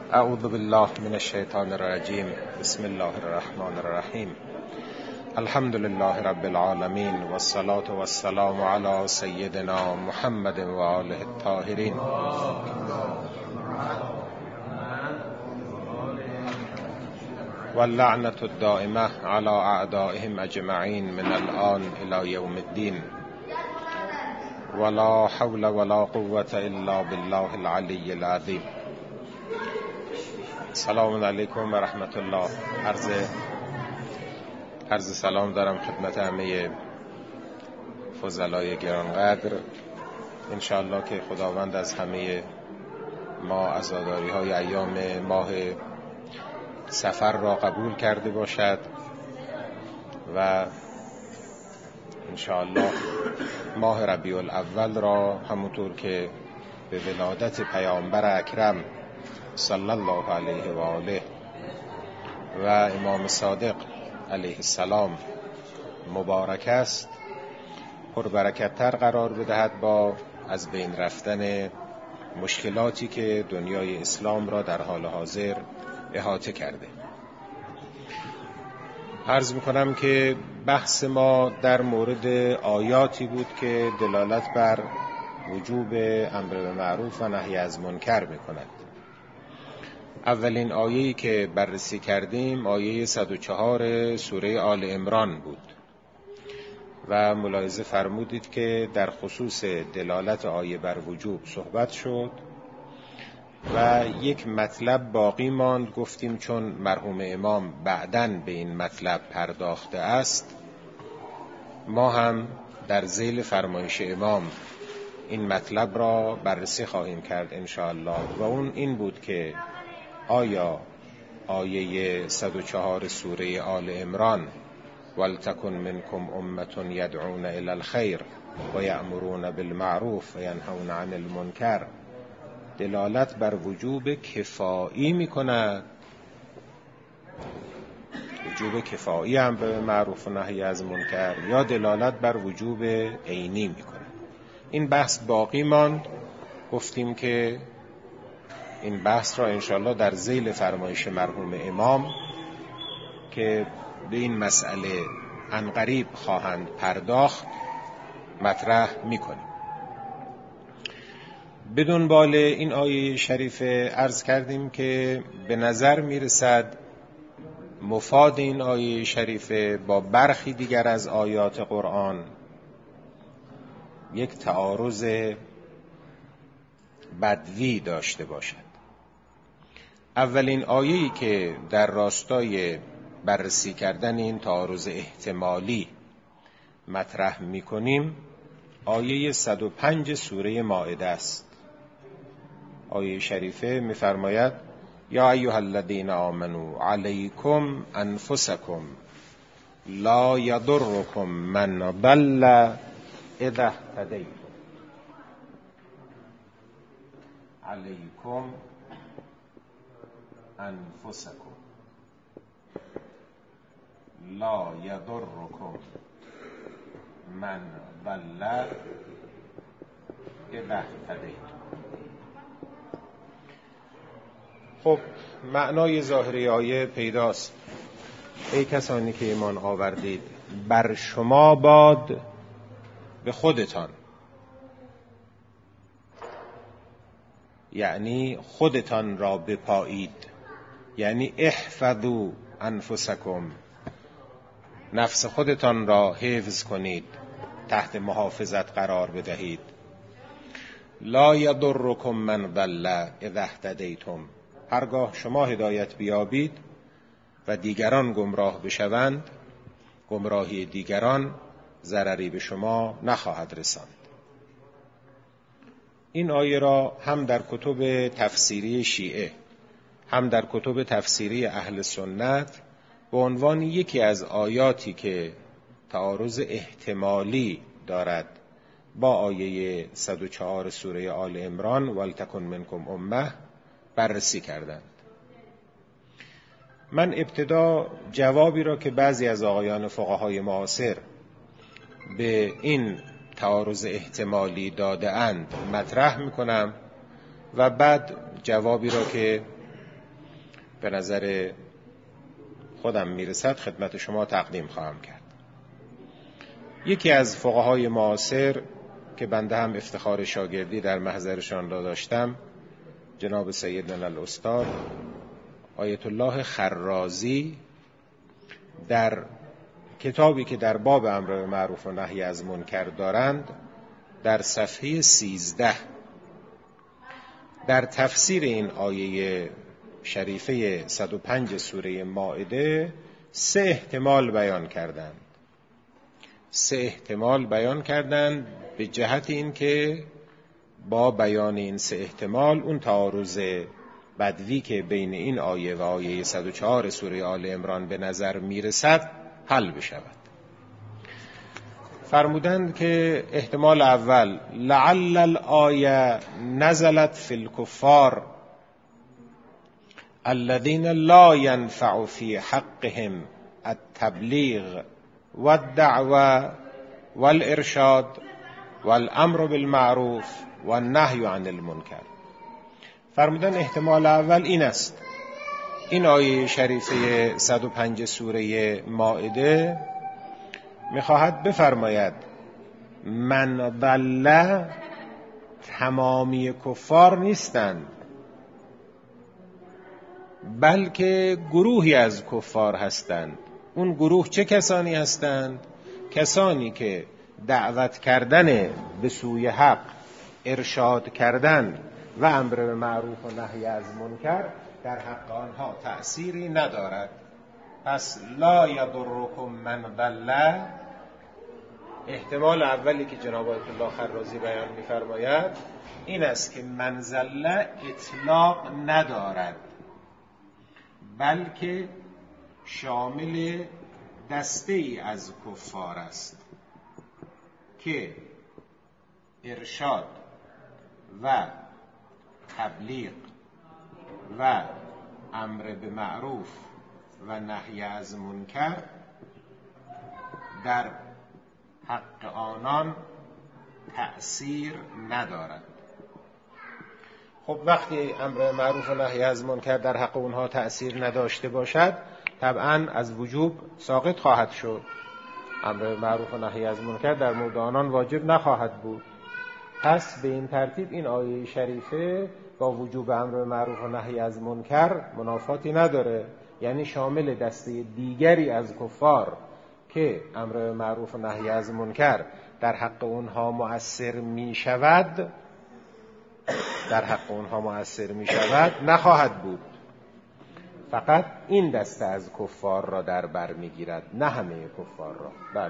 اعوذ بالله من الشیطان الرجیم. بسم الله الرحمن الرحیم. الحمد لله رب العالمین والصلاة والسلام علی سیدنا محمد و آله الطاهرین. واللعنة الدائمة على اعدائهم اجمعین من الآن الى یوم الدین. ولا حول ولا قوة الا بالله العلی العظیم. سلام علیکم و رحمت الله. عرض سلام دارم خدمت همه فضلای گرانقدر. انشاءالله که خداوند از همه ما عزاداری های ایام ماه سفر را قبول کرده باشد و انشاءالله ماه ربیع الاول را همونطور که به ولادت پیامبر اکرم صلی الله علیه و آله و امام صادق علیه السلام مبارک است، پربرکت‌تر قرار بدهد با از بین رفتن مشکلاتی که دنیای اسلام را در حال حاضر احاطه کرده. عرض میکنم که بحث ما در مورد آیاتی بود که دلالت بر وجوب امر به معروف و نهی از منکر میکند. اولین آیه‌ای که بررسی کردیم آیه 104 سوره آل عمران بود و ملاحظه فرمودید که در خصوص دلالت آیه بر وجوب صحبت شد و یک مطلب باقی ماند. گفتیم چون مرحوم امام بعداً به این مطلب پرداخته است، ما هم در ذیل فرمایش امام این مطلب را بررسی خواهیم کرد انشاءالله، و اون این بود که آیا آیه 104 سوره آل عمران ولتکن منکم امة یدعون الی الخیر و یأمرون بالمعروف و ینهون عن المنکر دلالت بر وجوب کفایی میکند، وجوب کفایی هم به معروف و نهی از منکر، یا دلالت بر وجوب عینی میکند؟ این بحث باقی ماند. گفتیم که این بحث را انشاءالله در ذیل فرمایش مرحوم امام که به این مسئله عنقریب خواهند پرداخت مطرح میکنیم. به دنبال این آیه شریفه عرض کردیم که به نظر میرسد مفاد این آیه شریفه با برخی دیگر از آیات قرآن یک تعارض بدوی داشته باشد. اولین آیه‌ای که در راستای بررسی کردن این تعارض احتمالی مطرح می‌کنیم آیه 105 سوره مائده است. آیه شریفه می‌فرماید یا ایها الذین آمنوا علیکم انفسکم لا یضرکم من ضل اذا اهتدیتم. علیکم انفسکم لا یضرکم من ضل اذا اهتدیتم. خب معنای ظاهری آیه پیداست. ای کسانی که ایمان آوردید بر شما باد به خودتان، یعنی خودتان را بپایید، یعنی احفظوا انفسکم، نفس خودتان را حفظ کنید، تحت محافظت قرار بدهید. لا یضرکم من ضل اذا اهتدیتم، هرگاه شما هدایت بیابید و دیگران گمراه بشوند، گمراهی دیگران ضرری به شما نخواهد رساند. این آیه را هم در کتب تفسیری شیعه هم در کتب تفسیری اهل سنت به عنوان یکی از آیاتی که تعارض احتمالی دارد با آیه 104 سوره آل عمران ولتکن منکم امه بررسی کردند. من ابتدا جوابی را که بعضی از آقایان فقهای معاصر به این تعارض احتمالی داده اند مطرح میکنم و بعد جوابی را که به نظر خودم میرسد خدمت شما تقدیم خواهم کرد. یکی از فقهای معاصر که بنده هم افتخار شاگردی در محضرشان را داشتم، جناب سیدنا الاستاد آیت الله خرازی، در کتابی که در باب امر به معروف و نهی از منکر دارند، در صفحه 13 در تفسیر این آیه شریفه 105 سوره مائده 3 احتمال بیان کردند به جهت این که با بیان این 3 احتمال اون تعارض بدوی که بین این آیه و آیه 104 سوره آل عمران به نظر میرسد حل بشود. فرمودند که احتمال اول، لعل الآیه نزلت فی الکفار الذین لا ینفع فی حقهم التبلیغ والدعوه والارشاد والامر بالمعروف والنهی عن المنکر. فرمودن احتمال اول این است، این آیه شریفه 105 سوره مائده میخواهد بفرماید من ضل تمامی کفار نیستند، بلکه گروهی از کفار هستند. اون گروه چه کسانی هستند؟ کسانی که دعوت کردن به سوی حق، ارشاد کردن و امر به معروف و نهی از منکر در حق آنها تأثیری ندارد. پس لا یضرکم من ضل، احتمال اولی که جناب آیت الله خرازی بیان می‌فرماید این است که من ضل اطلاق ندارد، بلکه شامل دسته ای از کفار است که ارشاد و تبلیغ و امر به معروف و نهی از منکر در حق آنان تأثیر ندارد. خب وقتی امر به معروف و نهی از منکر در حق اونها تأثیر نداشته باشد، طبعا از وجوب ساقط خواهد شد. امر به معروف و نهی از منکر در مورد آنان واجب نخواهد بود. پس به این ترتیب این آیه شریفه با وجوب امر به معروف و نهی از منکر منافاتی نداره، یعنی شامل دسته دیگری از کفار که امر به معروف و نهی از منکر در حق اونها مؤثر می شود نخواهد بود. فقط این دسته از کفار را در بر می گیرد، نه همه کفار را. بله.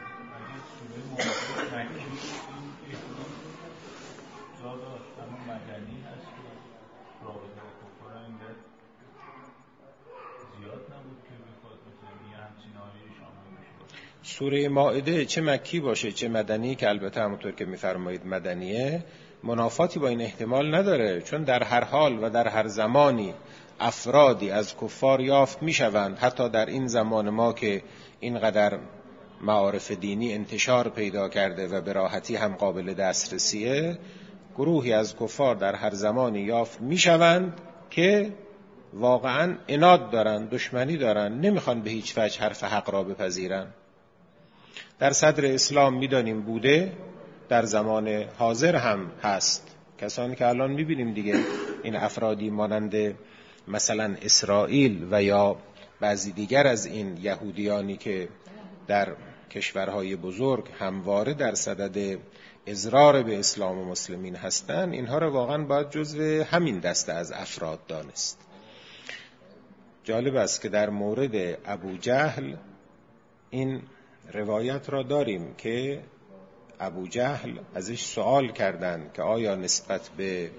سوره مائده چه مکی باشه چه مدنی، که البته همونطور که می‌فرمایید مدنیه، منافاتی با این احتمال نداره، چون در هر حال و در هر زمانی افرادی از کفار یافت میشوند. حتی در این زمان ما که اینقدر معارف دینی انتشار پیدا کرده و به راحتی هم قابل دسترسیه، گروهی از کفار در هر زمانی یافت میشوند که واقعا عناد دارن، دشمنی دارن، نمیخوان به هیچ وجه حرف حق را بپذیرن. در صدر اسلام میدانیم بوده، در زمان حاضر هم هست. کسانی که الان میبینیم دیگه، این افرادی مانند مثلا اسرائیل و یا بعضی دیگر از این یهودیانی که در کشورهای بزرگ همواره در صدد اضرار به اسلام و مسلمین هستند، اینها را واقعا باید جزو همین دسته از افراد دانست. جالب است که در مورد ابو جهل این روایت را داریم که ابو جهل ازش سوال کردند که آیا نسبت به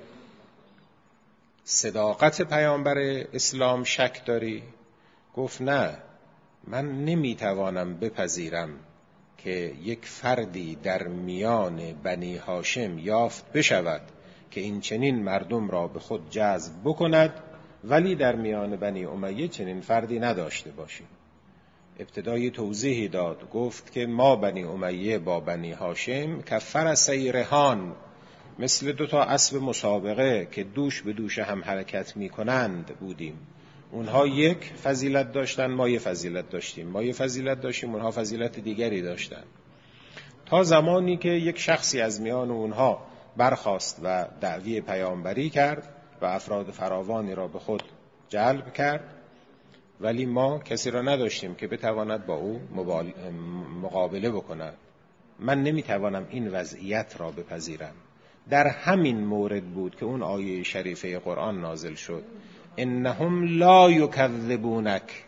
صداقت پیامبر اسلام شک داری؟ گفت نه، من نمیتوانم بپذیرم که یک فردی در میان بنی هاشم یافت بشود که این چنین مردم را به خود جذب بکند، ولی در میان بنی امیه چنین فردی نداشته باشیم. ابتدای توضیحی داد، گفت که ما بنی امیه با بنی هاشم کفرسی رهان، مثل 2 اسب مسابقه که دوش به دوش هم حرکت می کنند بودیم. اونها یک فضیلت داشتن، ما یک فضیلت داشتیم، ما یک فضیلت داشتیم، اونها فضیلت دیگری داشتن، تا زمانی که یک شخصی از میان اونها برخاست و دعوی پیامبری کرد و افراد فراوانی را به خود جلب کرد، ولی ما کسی را نداشتیم که بتواند با او مقابله بکند. من نمیتوانم این وضعیت را بپذیرم. در همین مورد بود که اون آیه شریفه قرآن نازل شد، انهم لا یکذبونک،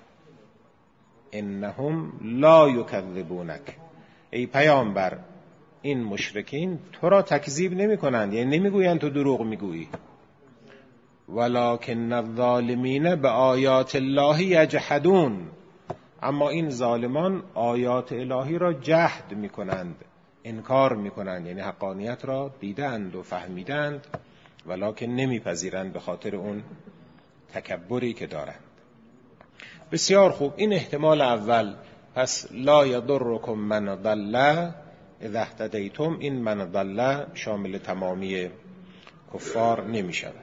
انهم لا یکذبونک. ای پیامبر، این مشرکین تو را تکذیب نمی کنند، یعنی نمی گویند تو دروغ می گویی، ولکن الظالمین به آیات الله یجحدون، اما این ظالمان آیات الهی را جحد می کنند، انکار می کنند، یعنی حقانیت را دیدند و فهمیدند ولکن نمی پذیرند به خاطر اون تکبری که دارند. بسیار خوب، این احتمال اول. پس لا یضرکم من ضل اذا اهتدیتم، این من ضل شامل تمامی کفار نمی شود.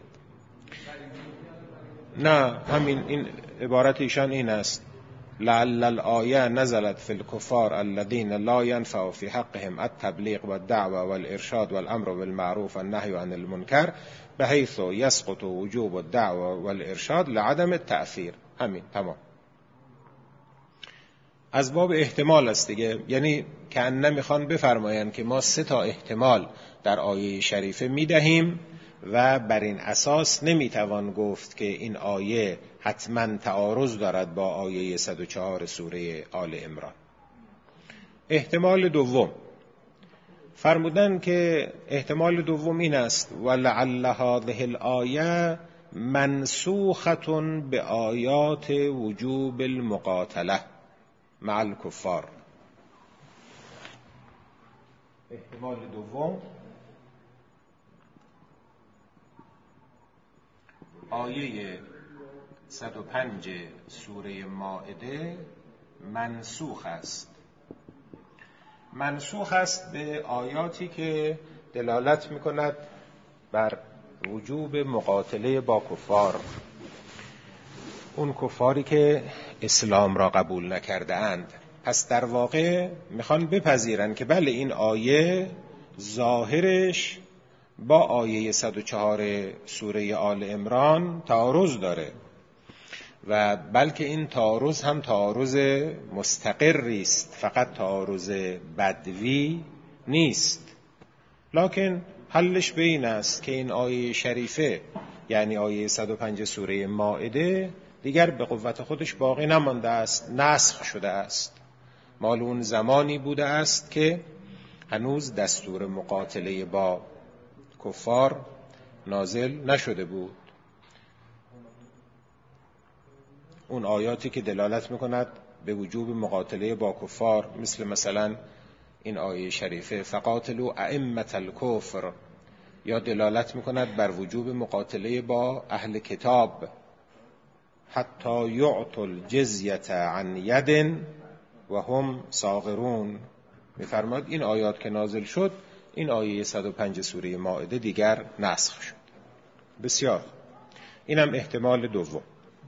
نه، همین این عبارت ایشان این است، لعل الآیه نزلت فی الکفار الذین لا ینفع فی حقهم التبلیغ والدعوه والارشاد والامر بالمعروف والنهی عن المنکر بحیث یسقط وجوب الدعوه والارشاد لعدم التأثیر. همین، تمام. از باب احتمال است دیگه، یعنی کأنه میخوان بفرمایند که ما 3 احتمال در آیه شریفه میدهیم و بر این اساس نمیتوان گفت که این آیه حتما تعارض دارد با آیه 104 سوره آل عمران. احتمال دوم فرمودن که احتمال دوم این است، ولعل هذه الآیه منسوخة به آیات وجوب المقاتله مع الکفار. احتمال دوم، آیه 105 سوره مائده منسوخ است. منسوخ است به آیاتی که دلالت می‌کند بر وجوب مقاتله با کفار، اون کفاری که اسلام را قبول نکرده اند. پس در واقع میخوان بپذیرن که بله، این آیه ظاهرش با آیه 104 سوره آل عمران تعارض داره و بلکه این تعارض هم تعارض مستقری است، فقط تعارض بدوی نیست. لکن حلش به این است که این آیه شریفه، یعنی آیه 105 سوره مائده، دیگر به قوت خودش باقی نمانده است، نسخ شده است. مال اون زمانی بوده است که هنوز دستور مقاتله با کفار نازل نشده بود. اون آیاتی که دلالت میکند به وجوب مقاتله با کفار، مثلا این آیه شریفه فقاتلوا ائمة الکفر، یا دلالت میکند بر وجوب مقاتله با اهل کتاب، حتی یعطوا الجزیة عن ید و هم صاغرون. میفرماد این آیات که نازل شد، این آیه 105 سوره مائده دیگر نسخ شد. بسیار، اینم احتمال دوم.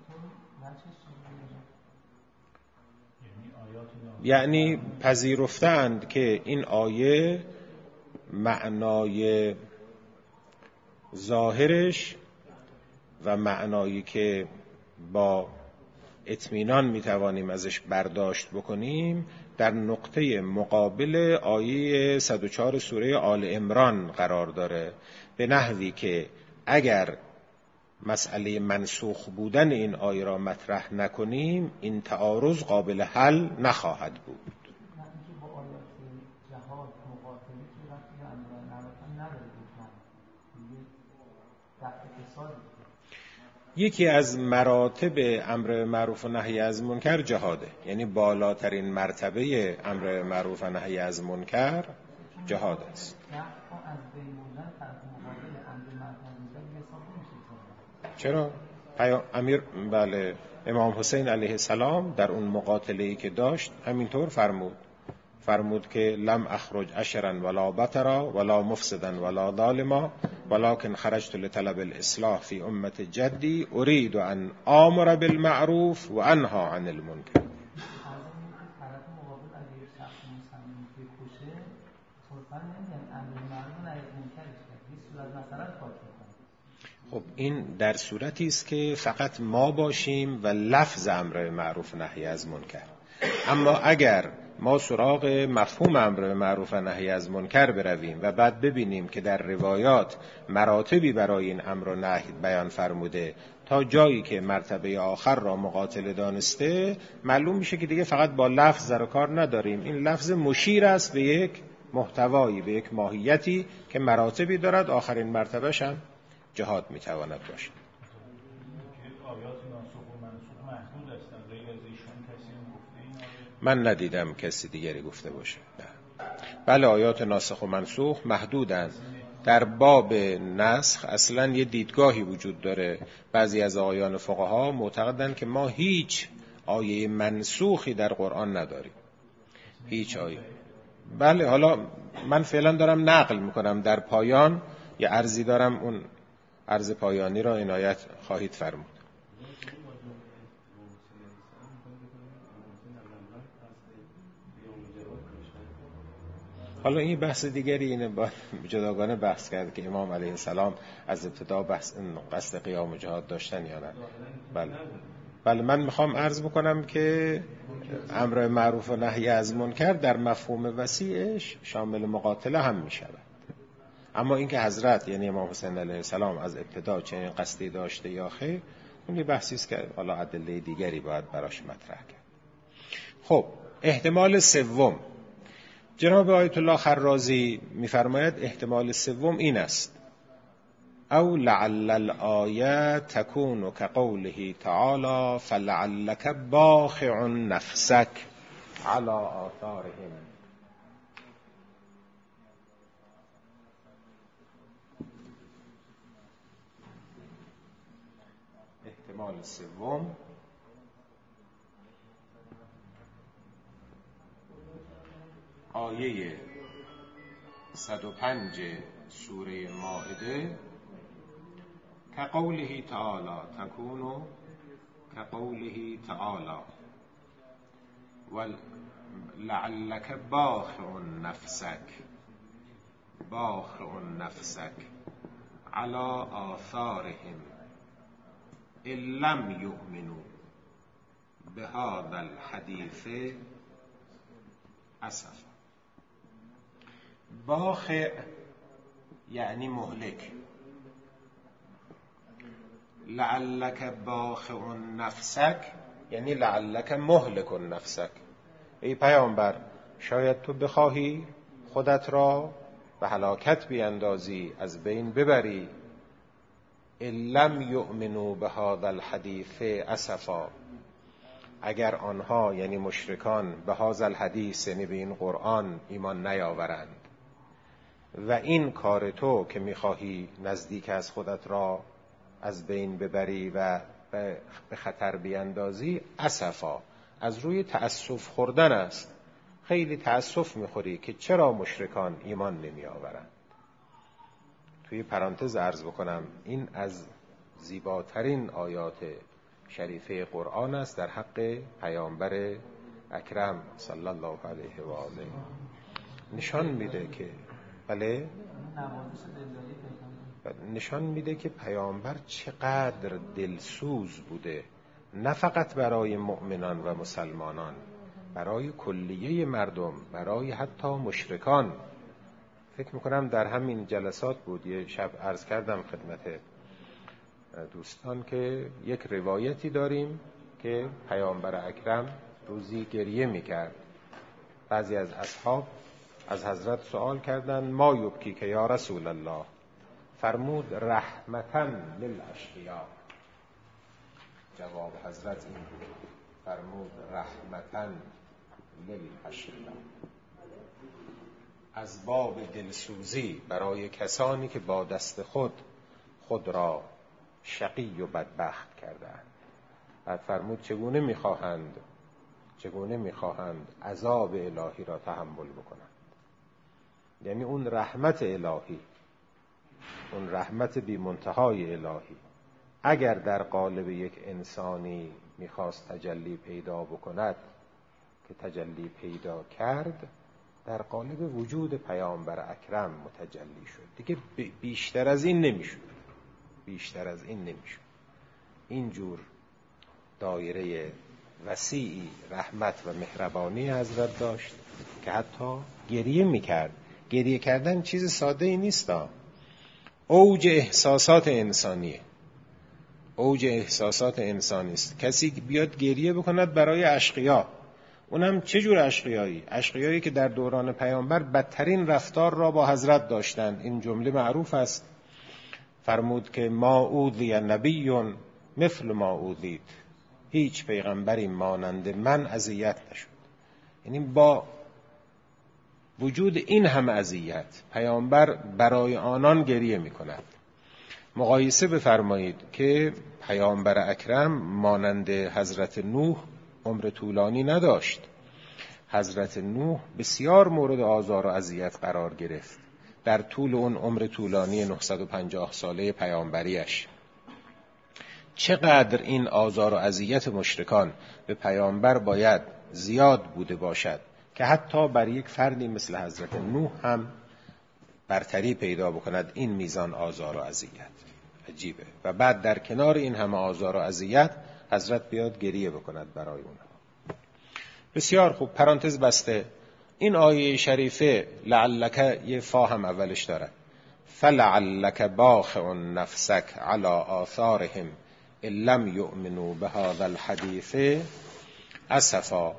یعنی پذیرفتند که این آیه معنای ظاهرش و معنایی که با اطمینان میتوانیم ازش برداشت بکنیم در نقطه مقابل آیه 104 سوره آل عمران قرار داره، به نحوی که اگر مسئله منسوخ بودن این آیه را مطرح نکنیم، این تعارض قابل حل نخواهد بود. یکی از مراتب امر معروف و نهی از منکر جهاده، یعنی بالاترین مرتبه امر معروف و نهی از منکر جهاد است. چرا؟ بله، امام حسین علیه السلام در اون مقاتله‌ای که داشت همینطور فرمود، فرمود که لم اخرج اشرا ولا بطرا ولا مفسدا ولا ظالما ولكن خرجت لطلب الاصلاح في امت جدی اريد ان آمر بالمعروف و انهى عن المنکر. خب این در صورتی است که فقط ما باشیم و لفظ امر معروف و نهی از منکر. اما اگر ما سراغ مفهوم امر به معروف و نهی از منکر برویم و بعد ببینیم که در روایات مراتبی برای این امر و نهی بیان فرموده تا جایی که مرتبه آخر را مقاتل دانسته، معلوم میشه که دیگه فقط با لفظ در کار نداریم. این لفظ مشیر است به یک محتوایی، به یک ماهیتی که مراتبی دارد، آخرین مرتبهش هم جهاد میتواند باشد. من ندیدم کسی دیگری گفته باشه. بله آیات ناسخ و منسوخ محدودند. در باب نسخ اصلا یه دیدگاهی وجود داره. بعضی از آیان فقها معتقدند که ما هیچ آیه منسوخی در قرآن نداریم، هیچ آیه. بله حالا من فعلا دارم نقل میکنم، در پایان یه عرضی دارم، اون عرض پایانی را عنایت خواهید فرمود. حالا این بحث دیگری، اینه باید جداگانه بحث کرد که امام علیه السلام از ابتدا قصد قیام و جهاد داشتن یا نه. بله من میخوام عرض بکنم که امر معروف و نهی از منکر در مفهوم وسیعش شامل مقاتله هم میشود. اما اینکه حضرت یعنی امام حسین علیه السلام از ابتدا چنین قصدی داشته یا خیر، اون یه بحثی است که حالا ادله دیگری باید براش مطرح کرد. خب احتمال سوم، جناب آیت الله خرازی می‌فرماید احتمال سوم این است: او لعل الآیه تکون کقوله تعالی فلعلک باخع نفسک علی آثارهم. احتمال سوم آیه 105 سوره مائده که قوله تعالی تکونو که قوله تعالی و لعلک باخع نفسک علی آثارهم ان لم یؤمنوا بهذا الحدیث اسفا. باخع یعنی مهلک، لعلک باخع نفسک یعنی لعلک مهلک نفسک. ای پیامبر شاید تو بخواهی خودت را به هلاکت بیندازی، از بین ببری. ان لم یؤمنوا بهذا الحدیث اسفا، اگر آنها یعنی مشرکان به هذا الحدیث یعنی به این قرآن ایمان نیاورند و این کار تو که میخواهی نزدیک از خودت را از بین ببری و به خطر بیندازی، اسفا از روی تأسف خوردن است. خیلی تأسف میخوری که چرا مشرکان ایمان نمی آورند. توی پرانتز عرض بکنم این از زیباترین آیات شریفه قرآن است در حق پیامبر اکرم صلی الله علیه و آله. نشان میده که بله نشان میده که پیامبر چقدر دلسوز بوده، نه فقط برای مؤمنان و مسلمانان، برای کلیه مردم، برای حتی مشرکان. فکر میکنم در همین جلسات بود، یه شب عرض کردم خدمت دوستان که یک روایتی داریم که پیامبر اکرم روزی گریه میکرد. بعضی از اصحاب از حضرت سوال کردند ما یبکی که یا رسول الله؟ فرمود رحمتاً للاشقیاء. جواب حضرت این بود، فرمود رحمتاً للاشقیاء، از باب دلسوزی برای کسانی که با دست خود را شقی و بدبخت کردند. بعد فرمود چگونه میخواهند چگونه میخواهند عذاب الهی را تحمل بکنند. یعنی اون رحمت الهی، اون رحمت بی منتهای الهی اگر در قالب یک انسانی میخواست تجلی پیدا بکند که تجلی پیدا کرد، در قالب وجود پیامبر اکرم متجلی شد. دیگه بیشتر از این نمیشد، بیشتر از این نمیشد. اینجور دایره وسیعی رحمت و مهربانی حضرت داشت که حتی گریه میکرد. گریه کردن چیز ساده ای نیست، اوج احساسات انسانیه، اوج احساسات انسانی است. کسی بیاد گریه بکند برای اشقیا، اونم چه جور اشقیایی؟ اشقیایی که در دوران پیامبر بدترین رفتار را با حضرت داشتند. این جمله معروف است، فرمود که ما اوذی نبی مثل ما اوذیت، هیچ پیغمبری مانند من اذیت نشد. یعنی با وجود این همه اذیت پیامبر برای آنان گریه میکند. مقایسه بفرمایید که پیامبر اکرم مانند حضرت نوح عمر طولانی نداشت. حضرت نوح بسیار مورد آزار و اذیت قرار گرفت در طول اون عمر طولانی 950 ساله پیامبریش. چقدر این آزار و اذیت مشرکان به پیامبر باید زیاد بوده باشد که حتی بر یک فردی مثل حضرت نوح هم برتری پیدا بکند این میزان آزار و اذیت. عجیبه. و بعد در کنار این همه آزار و اذیت حضرت بیاد گریه بکند برای اونها. بسیار خوب. پرانتز بسته. این آیه شریفه لعلک یه فا هم اولش داره، فلعلک باخع نفسک علی آثارهم ان لم یؤمنوا بهذا الحدیث اسفا.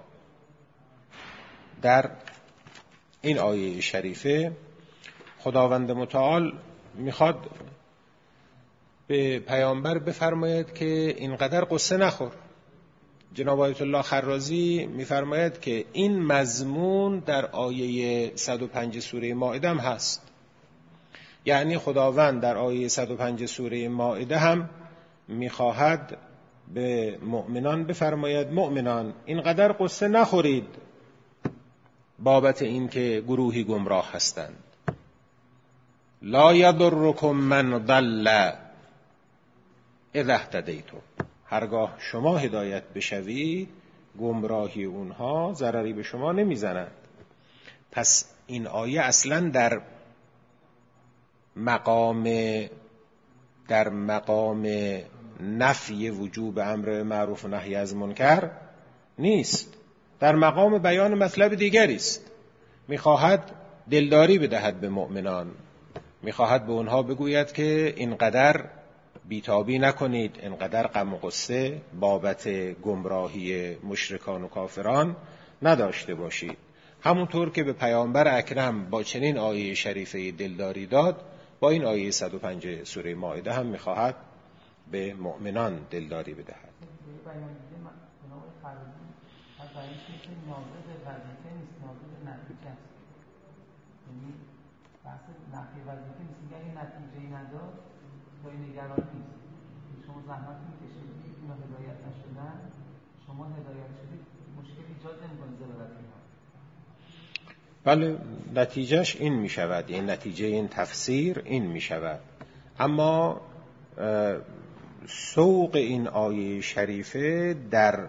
در این آیه شریفه خداوند متعال میخواد به پیامبر بفرماید که اینقدر قصه نخور. جناب آیت الله خرازی میفرماید که این مضمون در آیه 105 سوره مائده هم هست. یعنی خداوند در آیه 105 سوره مائده هم میخواهد به مؤمنان بفرماید مؤمنان اینقدر قصه نخورید بابت این که گروهی گمراه هستند. لا یضرکم من ضل اذا اهتدیتم. هرگاه شما هدایت بشوید گمراهی اونها ضرری به شما نمیزند. پس این آیه اصلا در مقام نفی وجوب امر معروف و نهی از منکر نیست، در مقام بیان مطلب دیگری است. میخواهد دلداری بدهد به مؤمنان، میخواهد به اونها بگوید که اینقدر بیتابی نکنید، اینقدر غم و غصه بابت گمراهی مشرکان و کافران نداشته باشید. همونطور که به پیامبر اکرم با چنین آیه شریفه دلداری داد، با این آیه 105 سوره مائده هم میخواهد به مؤمنان دلداری بدهد. نفی وظیفه نیست، اگه نتیجه‌ای نداد جای نگرانی نیست. شما زحمت می‌کشید اینا هدایت نشدن، شما هدایت شدید، مشکل ایجاد نمی‌کنه ضرورتی ها. بله، نتیجهش این می‌شود، یعنی نتیجه این تفسیر این می‌شود. اما سوق این آیه شریفه در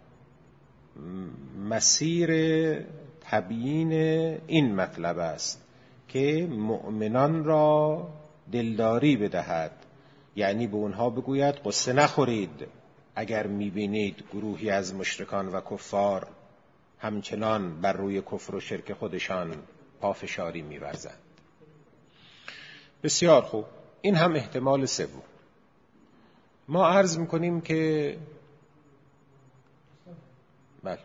مسیر تبیین این مطلب است که مؤمنان را دلداری بدهد. یعنی به اونها بگوید قصه نخورید اگر میبینید گروهی از مشرکان و کفار همچنان بر روی کفر و شرک خودشان پافشاری می‌ورزند. بسیار خوب. این هم احتمال سوم. ما عرض میکنیم که بله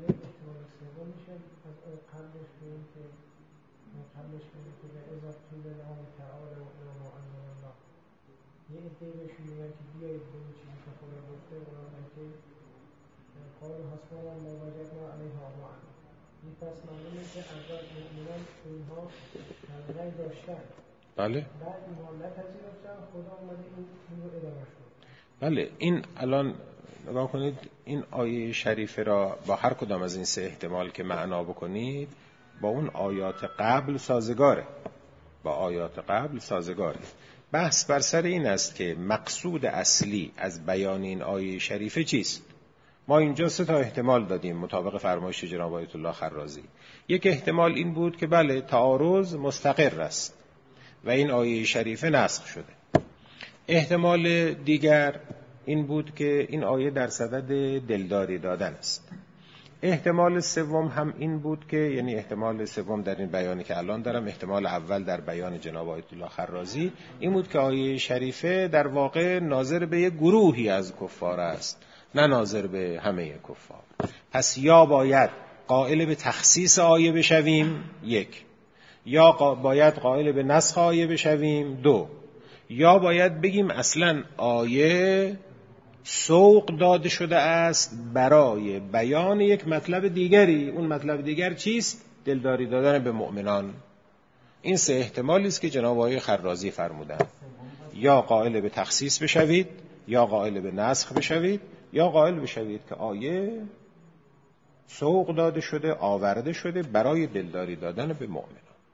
یه ادهی بهشون میگن که بیایید به اون چیزی که خدا گفته قرآن که قالوا حسبنا ما وجدنا علیه آباءنا. این پس معلومه که اول مؤمنان اونها رأی داشتن، بله بعد اینها نپذیرفتن، خدا اومده این رو ادامه شد. بله، این الان نگاه کنید این آیه شریفه را با هر کدام از این سه احتمال که معنا بکنید با اون آیات قبل سازگاره، با آیات قبل سازگاره. بحث بر سر این است که مقصود اصلی از بیان این آیه شریفه چیست؟ ما اینجا سه تا احتمال دادیم مطابق فرمایش جناب آیت الله خرازی. یک احتمال این بود که بله تعارض مستقر است و این آیه شریفه نسخ شده. احتمال دیگر این بود که این آیه در صدد دلداری دادن است. احتمال سوم هم این بود که، یعنی احتمال سوم در این بیانی که الان دارم، احتمال اول در بیان جناب آیت الله خرازی این بود که آیه شریفه در واقع ناظر به یک گروهی از کفار است، نه ناظر به همه کفار. پس یا باید قائل به تخصیص آیه بشویم، یک، یا باید قائل به نسخ آیه بشویم، دو، یا باید بگیم اصلا آیه سوق داده شده است برای بیان یک مطلب دیگری. اون مطلب دیگر چیست؟ دلداری دادن به مؤمنان. این سه احتمالی است که جناب آقای خرازی فرمودند. یا قائل به تخصیص بشوید، یا قائل به نسخ بشوید، یا قائل بشوید که آیه سوق داده شده، آورده شده برای دلداری دادن به مؤمنان.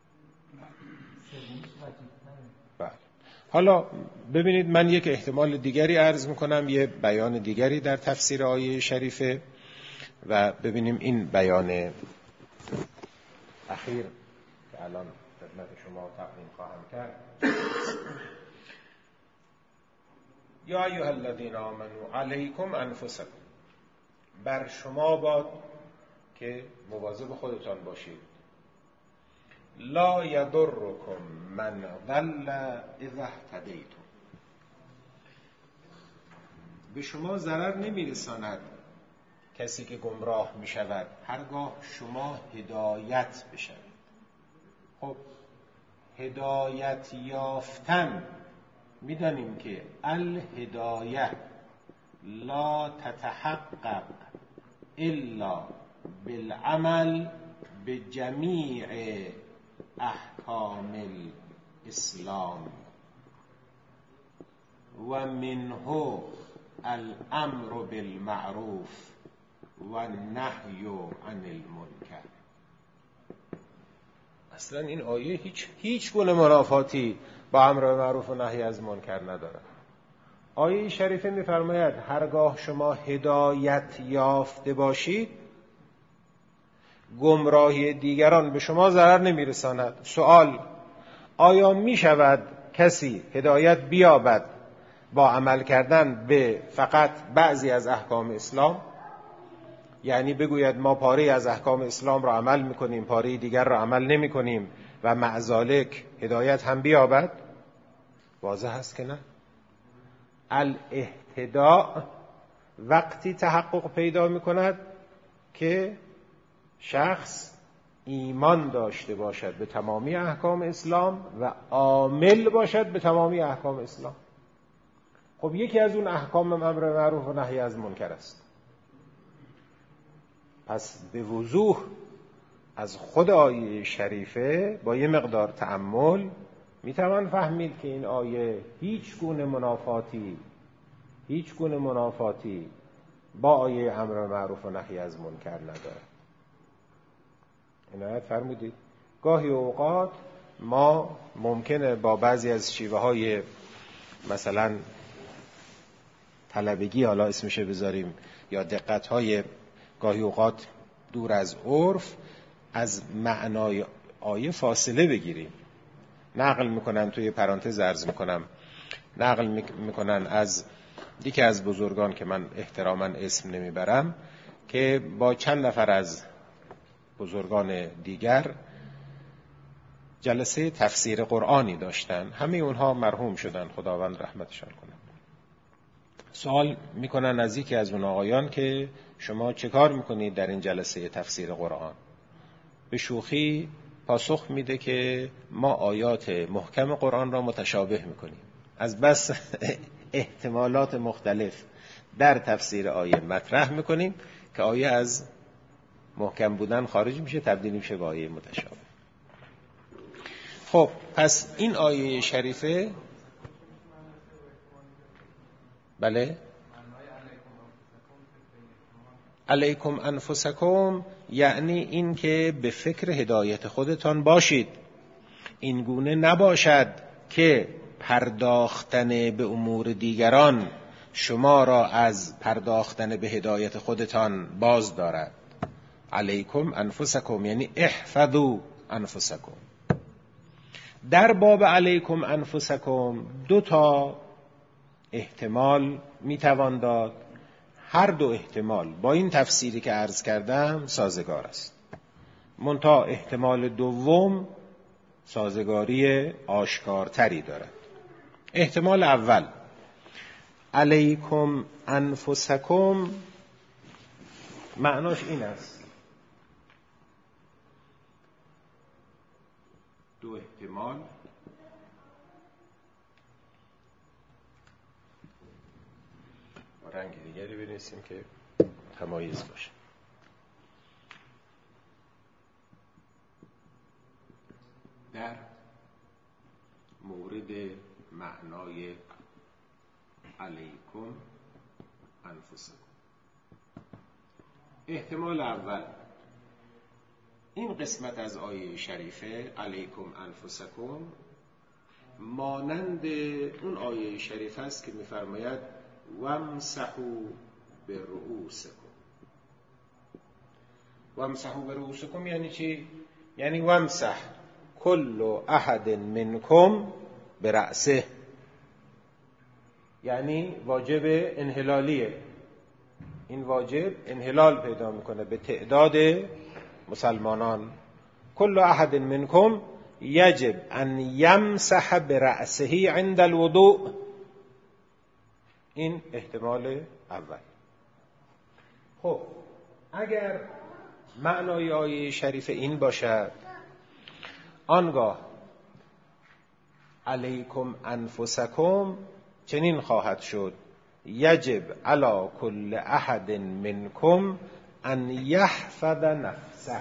حالا ببینید من یک احتمال دیگری عرض میکنم، یه بیان دیگری در تفسیر آیه شریفه و ببینیم این بیان اخیر که الان خدمت شما تقدیم خواهم کرد. یا ایها الذین آمنوا علیکم انفسکم، بر شما باد که مواظب خودتان باشید. لا یضرکم من ضل اذا اهتدیتم، به شما ضرر نمیرساند کسی که گمراه می شود هرگاه شما هدایت بشوید. خب هدایت یافتن میدانیم که الهدایه لا تتحقق الا بالعمل بجمیع احکام الاسلام و منه الامر بالمعروف و النهی عن المنکر. اصلا این آیه هیچ گونه منافاتی با امر بالمعروف و نهی از منکر نداره. آیه شریفه می‌فرماید هرگاه شما هدایت یافته باشید گمراهی دیگران به شما ضرر نمیرساند. سوال: آیا می شود کسی هدایت بیابد با عمل کردن به فقط بعضی از احکام اسلام؟ یعنی بگوید ما پاره از احکام اسلام را عمل میکنیم، پاره دیگر را عمل نمی کنیم و مع ذالک هدایت هم بیابد؟ واضح است که نه. الاهتداء وقتی تحقق پیدا میکند که شخص ایمان داشته باشد به تمامی احکام اسلام و عامل باشد به تمامی احکام اسلام. خب یکی از اون احکام امر معروف و نهی از منکر است. پس به وضوح از خود آیه شریفه با یه مقدار تأمل میتوان فهمید که این آیه هیچ گونه منافاتی با آیه امر معروف و نهی از منکر نداره. عنایت فرمودید. گاهی اوقات ما ممکنه با بعضی از شیوه های مثلا طلبگی، حالا اسمشه بذاریم، یا دقت های گاهی اوقات دور از عرف، از معنای آیه فاصله بگیریم. نقل میکنن، توی پرانتز عرض میکنم، نقل میکنن از یکی از بزرگان که من احتراما اسم نمیبرم که با چند نفر از بزرگان دیگر جلسه تفسیر قرآنی داشتن. همه اونها مرحوم شدن، خداوند رحمتشان کنه. سوال میکنن از یکی از اون آقایان که شما چه کار میکنید در این جلسه تفسیر قرآن؟ به شوخی پاسخ میده که ما آیات محکم قرآن را متشابه میکنیم. از بس احتمالات مختلف در تفسیر آیه مطرح میکنیم که آیه از محکم بودن خارج میشه، تبدیل میشه به آیه متشابه. خب پس این آیه شریفه، بله علیکم انفسکم یعنی این که به فکر هدایت خودتان باشید. این گونه نباشد که پرداختن به امور دیگران شما را از پرداختن به هدایت خودتان باز دارد. علیکم انفسکم یعنی احفظوا انفسکم. در باب علیکم انفسکم 2 احتمال میتوان داد. هر 2 احتمال با این تفسیری که عرض کردم سازگار است. منتها احتمال دوم سازگاری آشکارتری دارد. احتمال اول علیکم انفسکم معناش این است. 2 احتمال رنگ دیگری بنویسیم که تمایز باشه. در مورد معنای علیکم انفسکم، احتمال اول این قسمت از آیه شریفه علیکم انفسکم مانند اون آیه شریف است که می‌فرماید وامسحوا برؤوسکم. وامسحوا برؤوسکم یعنی چی؟ یعنی وامسح کل احد منکم برأسه، یعنی واجب انحلالیه. این واجب انحلال پیدا میکنه به تعداد مسلمانان. کل احد منکم یجب ان یمسح برأسه عند الوضوء. این احتمال اول. خب اگر معنای آیه شریف این باشد، آنگاه علیکم انفسکم چنین خواهد شد یجب علی کل احد منکم ان یحفظ نفسه.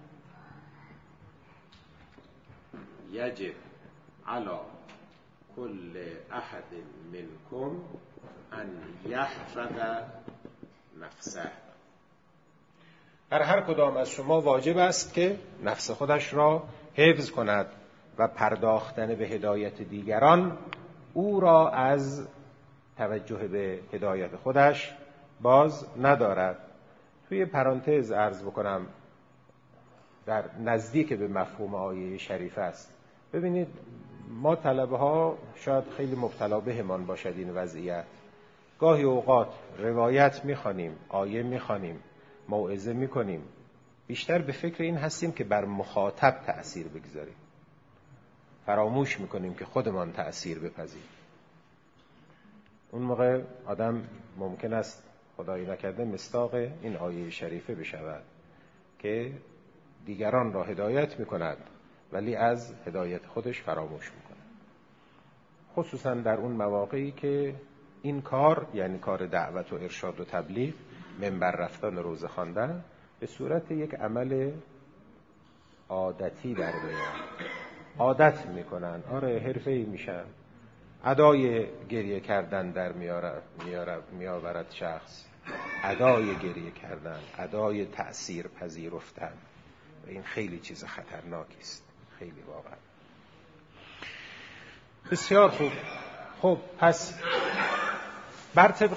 یجب علی کل احد منکم ان یحفظ نفسه. بر هر کدام از شما واجب است که نفس خودش را حفظ کند و پرداختن به هدایت دیگران او را از توجه به هدایت خودش باز ندارد. توی پرانتز عرض بکنم در نزدیک به مفهوم آیه شریف است. ببینید ما طلبه ها شاید خیلی مبتلا بهمان باشد این وضعیت. گاهی اوقات روایت میخوانیم، آیه میخوانیم، موعظه میکنیم، بیشتر به فکر این هستیم که بر مخاطب تأثیر بگذاریم، فراموش میکنیم که خودمان تأثیر بپذیریم. اون موقع آدم ممکن است خدایی نکرده مصداق این آیه شریفه بشود که دیگران را هدایت میکند ولی از هدایت خودش فراموش میکنه. خصوصا در اون مواقعی که این کار یعنی کار دعوت و ارشاد و تبلیغ، منبر رفتن و روزه خواندن به صورت یک عمل عادتی در میاد. عادت میکنن، آره حرفه‌ای میشن. ادای گریه کردن در میآورد شخص، ادای گریه کردن، ادای تأثیر پذیرفتن و این خیلی چیز خطرناکی است، خیلی واقعا. بسیار خوب. خب پس بر طبق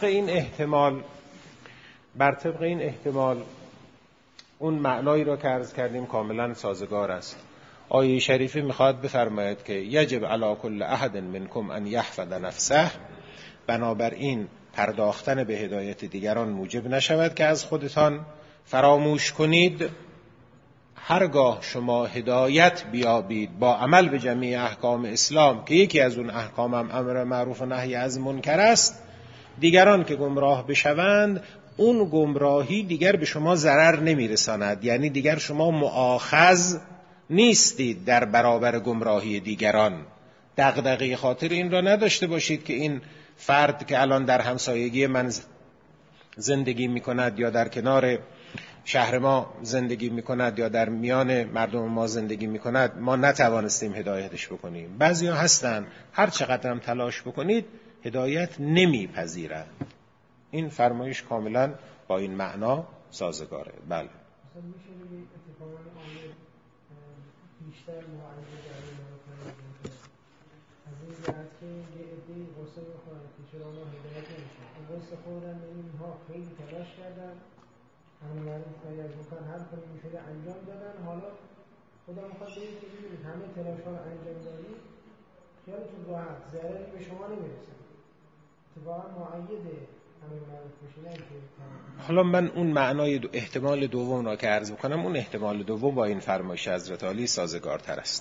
این احتمال اون معنایی را که عرض کردیم کاملا سازگار است. آیه شریفه میخواد بفرماید که یجب علی کل احد منکم ان یحفظ نفسه. بنابراین پرداختن به هدایت دیگران موجب نشود که از خودتان فراموش کنید. هرگاه شما هدایت بیابید با عمل به جمیع احکام اسلام که یکی از اون احکام هم امر معروف و نهی از منکر است، دیگران که گمراه بشوند اون گمراهی دیگر به شما ضرر نمیرساند. یعنی دیگر شما مؤاخذ نیستید در برابر گمراهی دیگران. دغدغه خاطر این را نداشته باشید که این فرد که الان در همسایگی من زندگی میکند یا در کنار شهر ما زندگی میکند یا در میان مردم ما زندگی میکند ما نتوانستیم هدایتش بکنیم. بعضی ها هستن هر چقدر هم تلاش بکنید هدایت نمیپذیرند. این فرمایش کاملا با این معنا سازگاره. بله مثلا میشه بگید اتفاقا عامل بیشتر معایده در این مورد از این جهت که یه عده‌ای غصه می‌خورن که چرا ما هدایت نمی‌شیم. اون غصه خوردن اینها خیلی تلاش کردن، همه معروف نهی از منکر هر کاری می‌شده انجام دادن. حالا خدا می‌خواد بگه که ببینید همه تلاش‌ها رو انجام دادید، خیالتون راحت، ضرری به شما نمی‌رسه. اتفاقا معایده همه معروف بشینن که حالا من اون معنای احتمال دوم را که عرض می‌کنم، اون احتمال دوم با این فرمایش حضرت علی سازگارتر است.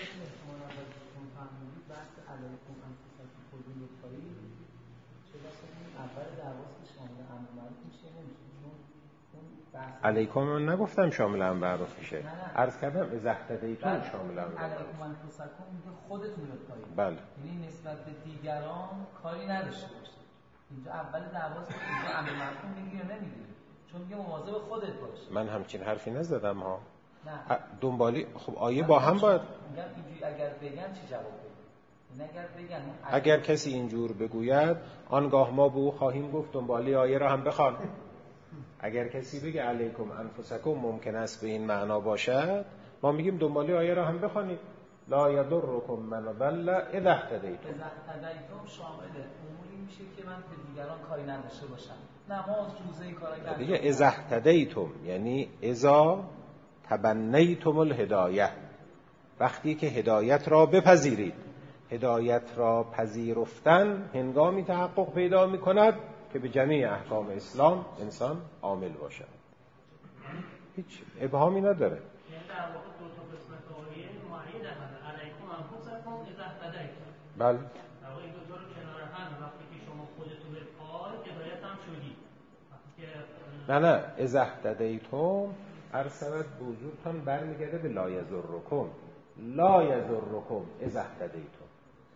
علیکم من نگفتم شامل امر معروف میشه، عرض کردم اذا اهتدیتم شامل امر معروف. علیکم انفسکم میگه خودتون رو پایین. بله. یعنی نسبت به دیگران کاری نداشته باشید. اینجا اول دعواست که اینجا امر معروف میگیره نمیگیره، چون میگه مواظب خودت باش. من همچین حرفی نزدم ها. نه. دنبالی خب آیه با هم باید. میگم اینجوری اگر بگن چی جواب بدیم؟ اگر بگن اگر کسی اینجور بگوید آنگاه ما به او خواهیم گفت دنبالی آیه را هم بخوان. اگر کسی بگه علیکم انفسکم ممکن است به این معنا باشد، ما میگیم دنبالی آیه را هم بخوانید. لا یضرکم من ضل اذا اهتدیتم. اذا اهتدیتم شامل اموری میشه که من به دیگران کاری نداشته باشم. نماز روزه کارا کردن. دیگه اذا اهتدیتم یعنی اذا تبنیتم الهدایه، وقتی که هدایت را بپذیرید. هدایت را پذیرفتن هنگامی تحقق پیدا می‌کند که به جمیع احکام اسلام انسان عامل باشد. هیچ ابهامی نداره. یعنی در واقع دو تا قسمت آیه معید هست. علیکم انفسکم اذا اهتدیتم. بله. در واقع این دو تا رو کنار هم، وقتی که شما خودتون به پای هدایت هم شدید. نه اذا اهتدیتم ارسلت بوجودتان برمیگرده به لا یضرکم. لا یضرکم اذا اهتدیتم.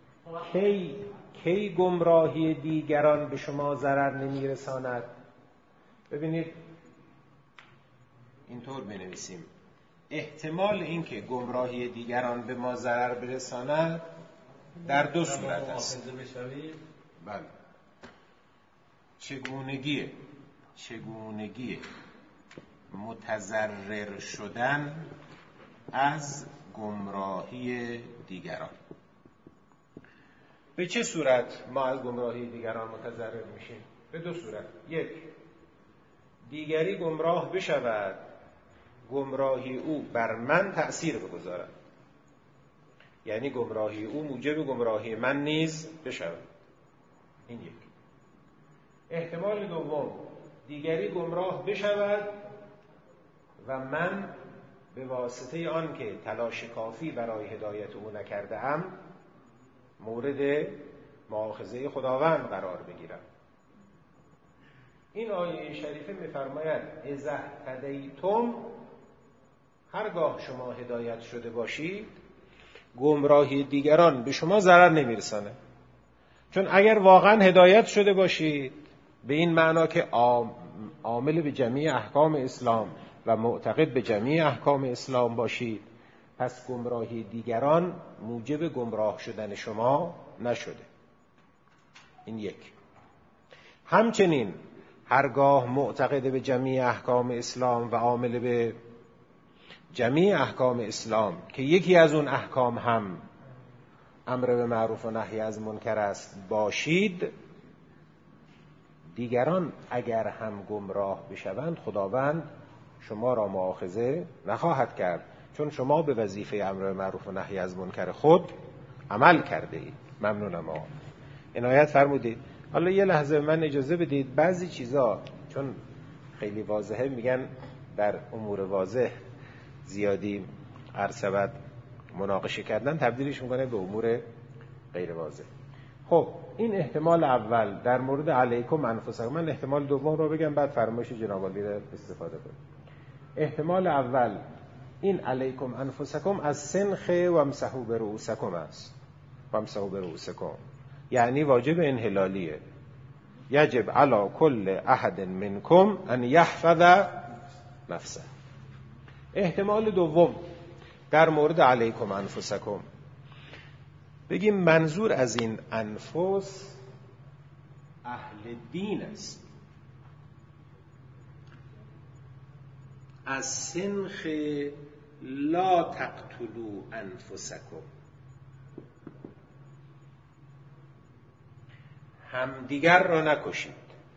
کی گمراهی دیگران به شما ضرر نمیرساند؟ ببینید اینطور بنویسیم، احتمال اینکه گمراهی دیگران به ما ضرر برساند در دو صورت است. بله. چگونگی متضرر شدن از گمراهی دیگران. به چه صورت ما از گمراهی دیگران متضرر میشیم؟ به دو صورت. یک، دیگری گمراه بشود، گمراهی او بر من تأثیر بگذارد، یعنی گمراهی او موجب گمراهی من نیز بشود. این یک. احتمال دوم، دیگری گمراه بشود و من به واسطه آن که تلاش کافی برای هدایت او نکرده ام مورد مؤاخذه خداوند قرار بگیرم. این آیه شریفه می‌فرماید اذا اهتدیتم، هرگاه شما هدایت شده باشید گمراهی دیگران به شما ضرر نمیرسانه. چون اگر واقعا هدایت شده باشید به این معنا که عامل به جمیع احکام اسلام و معتقد به جمیع احکام اسلام باشید، پس گمراهی دیگران موجب گمراه شدن شما نشده. این یک. همچنین هرگاه معتقد به جمیع احکام اسلام و عامل به جمیع احکام اسلام که یکی از اون احکام هم امر به معروف و نهی از منکر است باشید، دیگران اگر هم گمراه بشوند خداوند شما را مؤاخذه نخواهد کرد، چون شما به وظیفه امر به معروف و نهی از منکر خود عمل کرده اید. ممنونم آقا، عنایت فرمودید. حالا یه لحظه من اجازه بدید، بعضی چیزا چون خیلی واضحه میگن در امور واضح زیادی عرصبت مناقشه کردن تبدیلش میکنه به امور غیر واضح. خب این احتمال اول در مورد علیکم انفسکم. من احتمال دوم رو بگم بعد فرمایش جناب عالی رو استفاده کنم. احتمال اول این علیکم انفسکم از سنخ و امسحوا برؤوسکم است. و امسحوا برؤوسکم یعنی واجب انحلالیه. یجب علی کل احد منکم ان یحفظ نفسه. احتمال دوم در مورد علیکم انفسکم بگیم منظور از این انفس اهل دین است. از سنخ لا تقتلوا انفسکم، همدیگر را نکشید.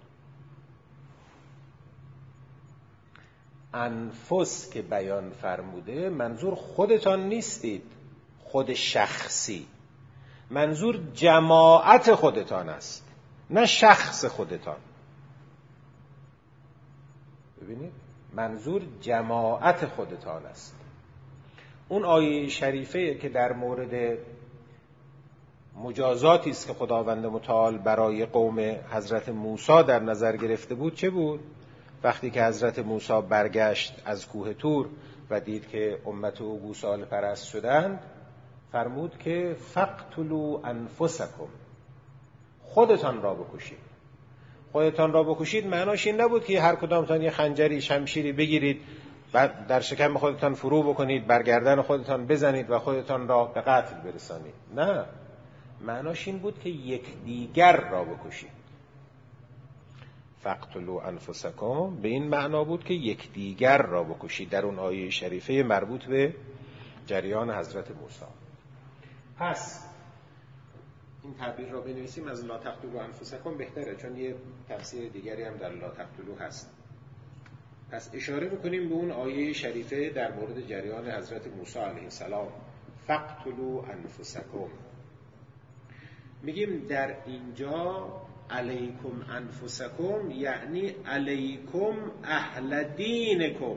انفس که بیان فرموده منظور خودتان نیستید، خود شخصی، منظور جماعت خودتان است، نه شخص خودتان. ببینید، منظور جماعت خودتان است. اون آیه شریفه که در مورد مجازاتی است که خداوند متعال برای قوم حضرت موسی در نظر گرفته بود چه بود؟ وقتی که حضرت موسی برگشت از کوه طور و دید که امت او گوساله پرست شدند، فرمود که فقتلوا انفسکم، خودتان را بکشید. خودتان را بکشید معناش این نبود که هر کدامتان یه خنجری شمشیری بگیرید بعد در شکم خودتان فرو بکنید، بر گردن خودتان بزنید و خودتان را به قتل برسانید. نه، معناش این بود که یکدیگر را بکشید. فقتلوا انفسکم به این معنا بود که یکدیگر را بکشید در اون آیه شریفه مربوط به جریان حضرت موسی. پس این تعبیر را بنویسیم از لا تقتلوا انفسکم بهتره، چون یه تفسیر دیگری هم در لا تقتلوا هست. پس اشاره میکنیم به اون آیه شریفه در مورد جریان حضرت موسی علیه السلام، فقتلوا انفسکم. میگیم در اینجا علیکم انفسکم یعنی علیکم اهل دینکم.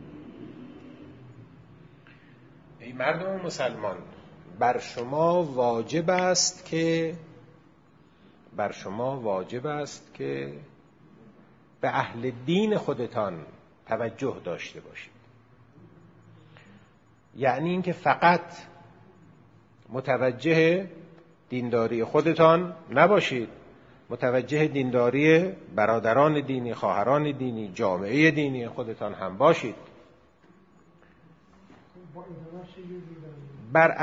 ای مردم مسلمان، بر شما واجب است که به اهل دین خودتان توجه داشته باشید. یعنی اینکه فقط متوجه دینداری خودتان نباشید، متوجه دینداری برادران دینی، خواهران دینی، جامعه دینی خودتان هم باشید. بر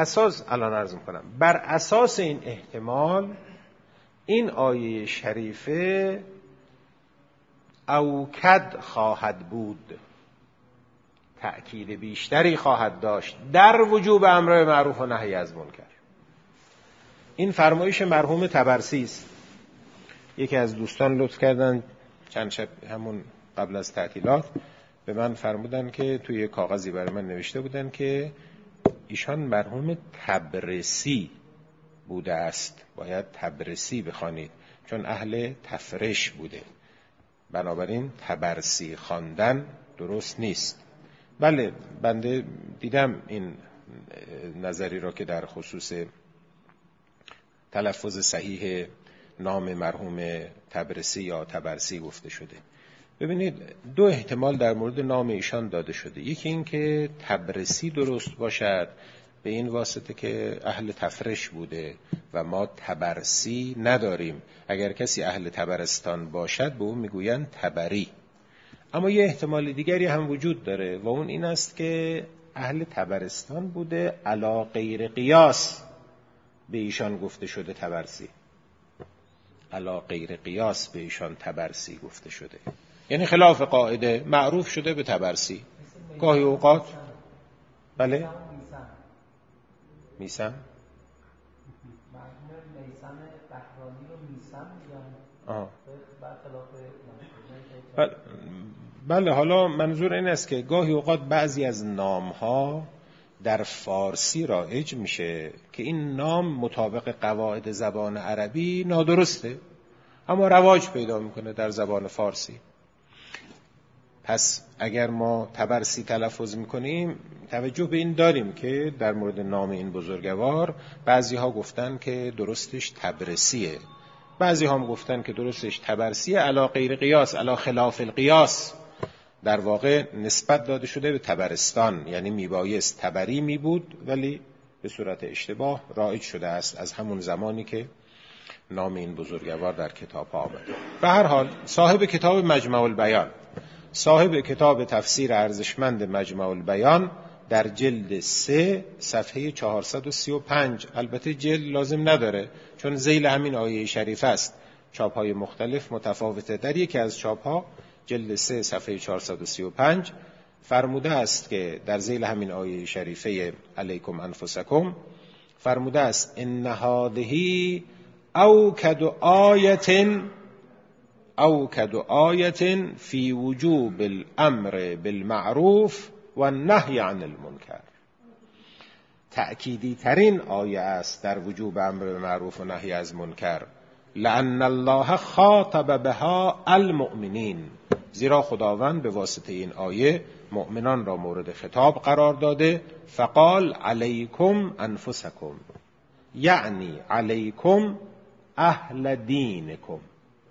اساس این احتمال این آیه شریفه اوکد خواهد بود، تأکید بیشتری خواهد داشت در وجوب امر معروف و نهی از منکر. این فرمایش مرحوم طبرسی است. یکی از دوستان لطف کردن چند شب همون قبل از تعطیلات به من فرمودن که توی کاغذی برای من نوشته بودن که ایشان مرحوم طبرسی بوده است، باید طبرسی بخوانید چون اهل تفرش بوده، بنابراین طبرسی خواندن درست نیست. بله، بنده دیدم این نظری را که در خصوص تلفظ صحیح نام مرحوم طبرسی یا طبرسی گفته شده. ببینید، دو احتمال در مورد نام ایشان داده شده. یکی این که طبرسی درست باشد به این واسطه که اهل تفرش بوده و ما طبرسی نداریم. اگر کسی اهل طبرستان باشد به اون میگویند طبری. اما یه احتمال دیگری هم وجود داره و اون این است که اهل طبرستان بوده علی غیر قیاس به ایشان گفته شده طبرسی، علی غیر قیاس به ایشان طبرسی گفته شده، یعنی خلاف قاعده معروف شده به طبرسی. گاهی اوقات بله میسم بحرانی و میسم بله. حالا منظور این است که گاهی اوقات بعضی از نامها در فارسی رایج میشه که این نام مطابق قواعد زبان عربی نادرسته اما رواج پیدا میکنه در زبان فارسی. پس اگر ما طبرسی تلفظ میکنیم توجه به این داریم که در مورد نام این بزرگوار بعضی ها گفتن که درستش طبرسیه، بعضی ها هم گفتن که درستش طبرسیه علی غیر قیاس، علی خلاف القیاس. در واقع نسبت داده شده به طبرستان، یعنی میبایست طبری میبود ولی به صورت اشتباه رایج شده است از همون زمانی که نام این بزرگوار در کتاب ها آمده. به هر حال صاحب کتاب مجمع البیان، صاحب کتاب تفسیر ارزشمند مجمع البیان در جلد 3 صفحه 435، البته جلد لازم نداره چون ذیل همین آیه شریف است، چاپ های مختلف متفاوته. در یکی از چاپ ها جلد 3 صفحه 435 فرموده است که در ذیل همین آیه شریفه علیکم انفسکم فرموده است ان هذه اوکد آیة فی وجوب الامر بالمعروف و النهی عن المنکر. تأکیدی ترین آیه است در وجوب امر بالمعروف و نهی از منکر. لأن الله خاطب بها المؤمنین، زیرا خداوند به واسطه این آیه مؤمنان را مورد خطاب قرار داده. فقال علیکم انفسکم، یعنی علیکم اهل دینکم.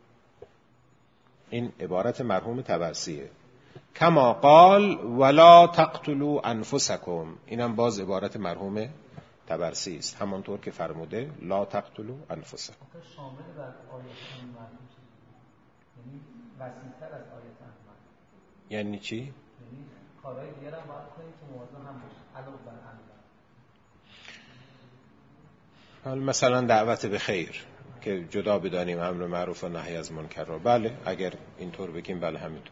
این عبارت مرحوم طبرسیه. کما قال ولا تقتلوا انفسکم، اینم باز عبارت مرحوم طبرسی است، همانطور که فرموده لا تقتلوا انفسکم. شامل بر آیه مرحوم یعنی وسیع‌تر از آیه مرحوم. یعنی چی؟ یعنی کارهای دیگر هم باید کنیم که موازی هم باشه علاوه بر امر. مثلا دعوت به خیر که جدا بدانیم امر معروف و نهی از منکر را. بله اگر اینطور بگیم بله همینطور.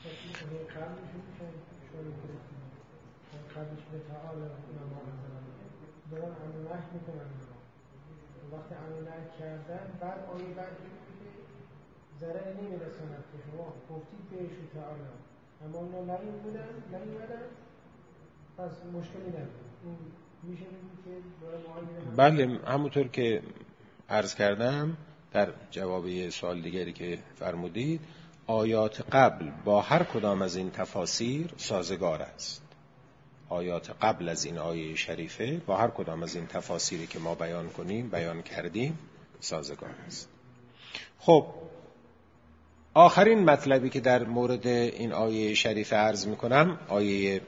قبلش به تعالی دارن امر نهی میکنن، وقتی امر نهی کردن بعد آیه بعد ضرری نمیرساند که شما گفتید بهشون تعالی، اما اونا نمیمدن پس مشکلی نداره. این میشه بگید که برای بله همونطور که عرض کردم در جواب یه سوال دیگری که فرمودید، آیات قبل با هر کدام از این تفاسیر سازگار است. آیات قبل از این آیه شریفه با هر کدام از این تفاسیری که ما بیان کردیم سازگار است. خب آخرین مطلبی که در مورد این آیه شریفه عرض میکنم، آیه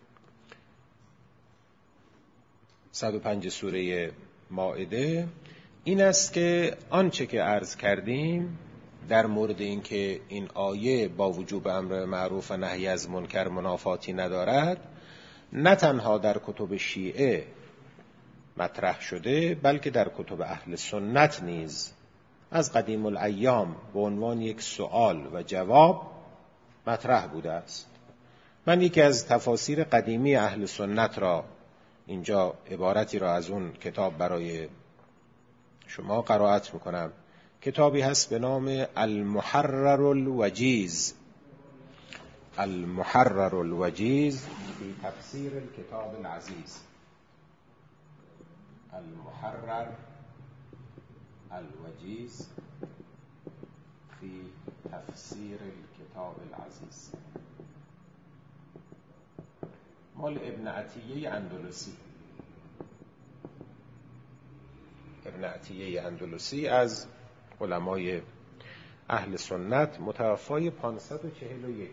105 سوره مائده، این است که آنچه که عرض کردیم در مورد اینکه این آیه با وجوب امر معروف و نهی از منکر منافاتی ندارد، نه تنها در کتب شیعه مطرح شده بلکه در کتب اهل سنت نیز از قدیم الایام به عنوان یک سوال و جواب مطرح بوده است. من یکی از تفاسیر قدیمی اهل سنت را اینجا عبارتی را از اون کتاب برای شما قرائت میکنم. کتابی هست به نام المحرر الوجیز، المحرر الوجیز فی تفسیر الکتاب العزیز. المحرر الوجیز فی تفسیر الکتاب العزیز، مال ابن عطیه اندلسی. ابن عطیه اندلسی از علمای اهل سنت، متوفای 541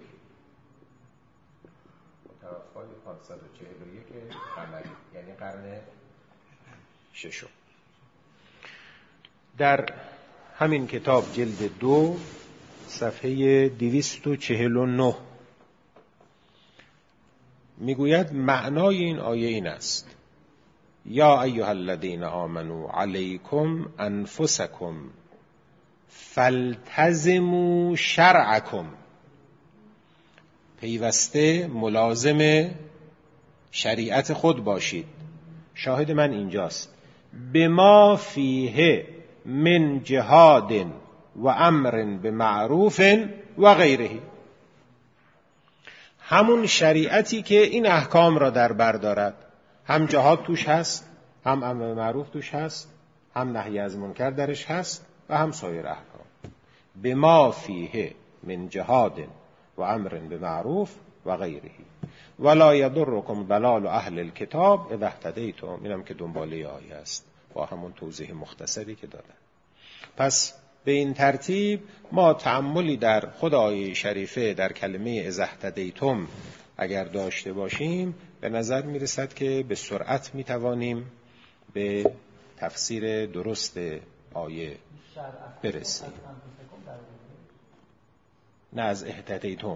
قمری، یعنی قرن ششم. در همین کتاب جلد 2 صفحه 249 میگوید معنای این آیه این است: یا ایها الذین آمنوا علیکم انفسکم فالتزموا شرعکم. پیوسته ملازم شریعت خود باشید. شاهد من اینجاست. بما فیه من جهاد و امر بمعروف و غیره. همون شریعتی که این احکام را در بر دارد، هم جهاد توش هست، هم امر معروف توش هست، هم نهی از منکر درش هست و هم سایر احکام. بما فیه من جهاد و امر بمعروف و غیره ولا یضرکم ضلال اهل الکتاب اذا اهتدیتم. اینم که دنباله آیه است با همون توضیح مختصری که دادن. پس به این ترتیب ما تأملی در خود آیه شریفه در کلمه اذا اهتدیتم اگر داشته باشیم، به نظر میرسد که به سرعت میتوانیم به تفسیر درست آیه برسیم. نه از اهتدیتم.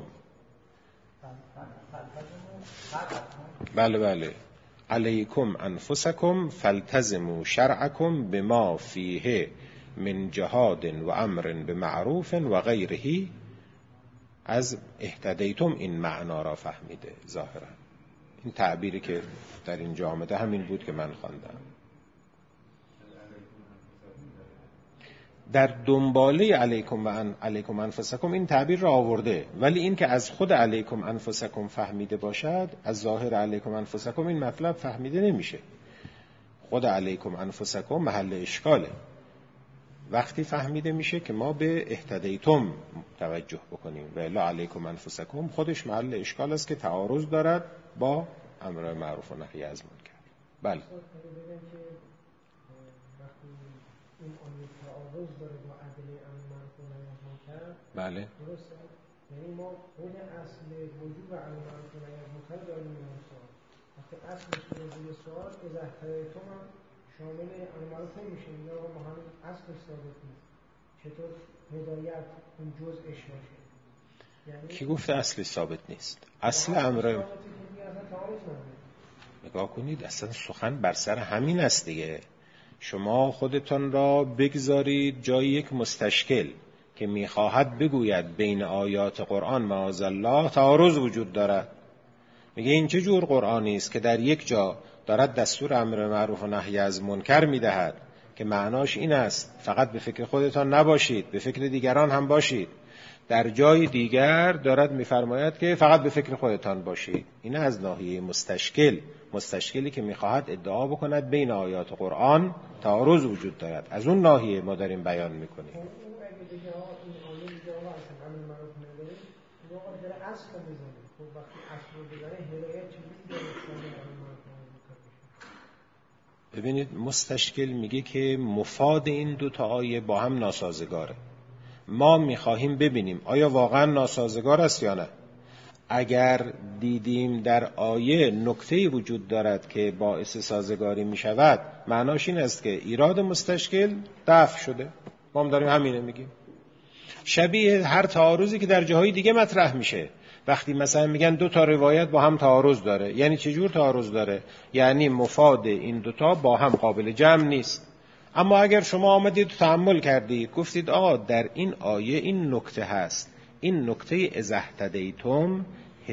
بله علیکم انفسکم فالتزموا شرعکم بما فیه من جهاد و امر بمعروف و غیره از اهتدیتم این معنا را فهمیده. ظاهرا این تعبیری که در اینجا آمده همین بود که من خواندم. در دنباله علیکم انفسکم این تعبیر را آورده، ولی این که از خود علیکم انفسکم فهمیده باشد، از ظاهر علیکم انفسکم این مطلب فهمیده نمیشه. خود علیکم انفسکم محل اشکاله. وقتی فهمیده میشه که ما به اهتدیتم توجه بکنیم و الا علیکم انفسکم خودش محل اشکال است که تعارض دارد با امر معروف و نهی از منکر. بله. این آیه تعارض داره با ادله امر معروف و نهی از منکر. بله. درسته؟ یعنی ما خود اصل وجوب امر معروف و نهی از منکر داریم میان سوال. وقتی اصلش موضوع سوال از اهتدیتم هم شامل امر معروف نمیشه. یا ما هم اصلش ثابت نیست. چطور هدایت اون جزءش باشه؟ یعنی کی گفته اصلش ثابت نیست؟ اصل امر نگاه کنید، اصلا سخن بر سر همین است دیگه. شما خودتان را بگذارید جای یک مستشکل که میخواهد بگوید بین آیات قرآن معاذالله تعارض وجود دارد. میگه این چه جور قرآنی است که در یک جا دارد دستور امر معروف و نهی از منکر میدهد که معناش این است فقط به فکر خودتان نباشید، به فکر دیگران هم باشید. در جای دیگر دارد میفرماید که فقط به فکر خودتان باشید. این از ناحیه مستشکلی که میخواهد ادعا بکند بین آیات قرآن تعارض وجود دارد. از اون ناحیه ما داریم بیان میکنیم. ببینید مستشکل میگه که مفاد این دو تا آیه با هم ناسازگاره. ما میخواهیم ببینیم آیا واقعا ناسازگار است یا نه. اگر دیدیم در آیه نکته‌ای وجود دارد که باعث سازگاری میشود، معناش این است که ایراد مستشکل دفع شده. ما هم داریم همینه میگیم. شبیه هر تعارضی که در جاهای دیگه مطرح میشه. وقتی مثلا میگن دو تا روایت با هم تعارض داره، یعنی چه جور تعارض داره؟ یعنی مفاد این دوتا با هم قابل جمع نیست. اما اگر شما آمدید تأمل کردید گفتید آقا در این آیه این نکته هست، این نکته اذا اهتدیتم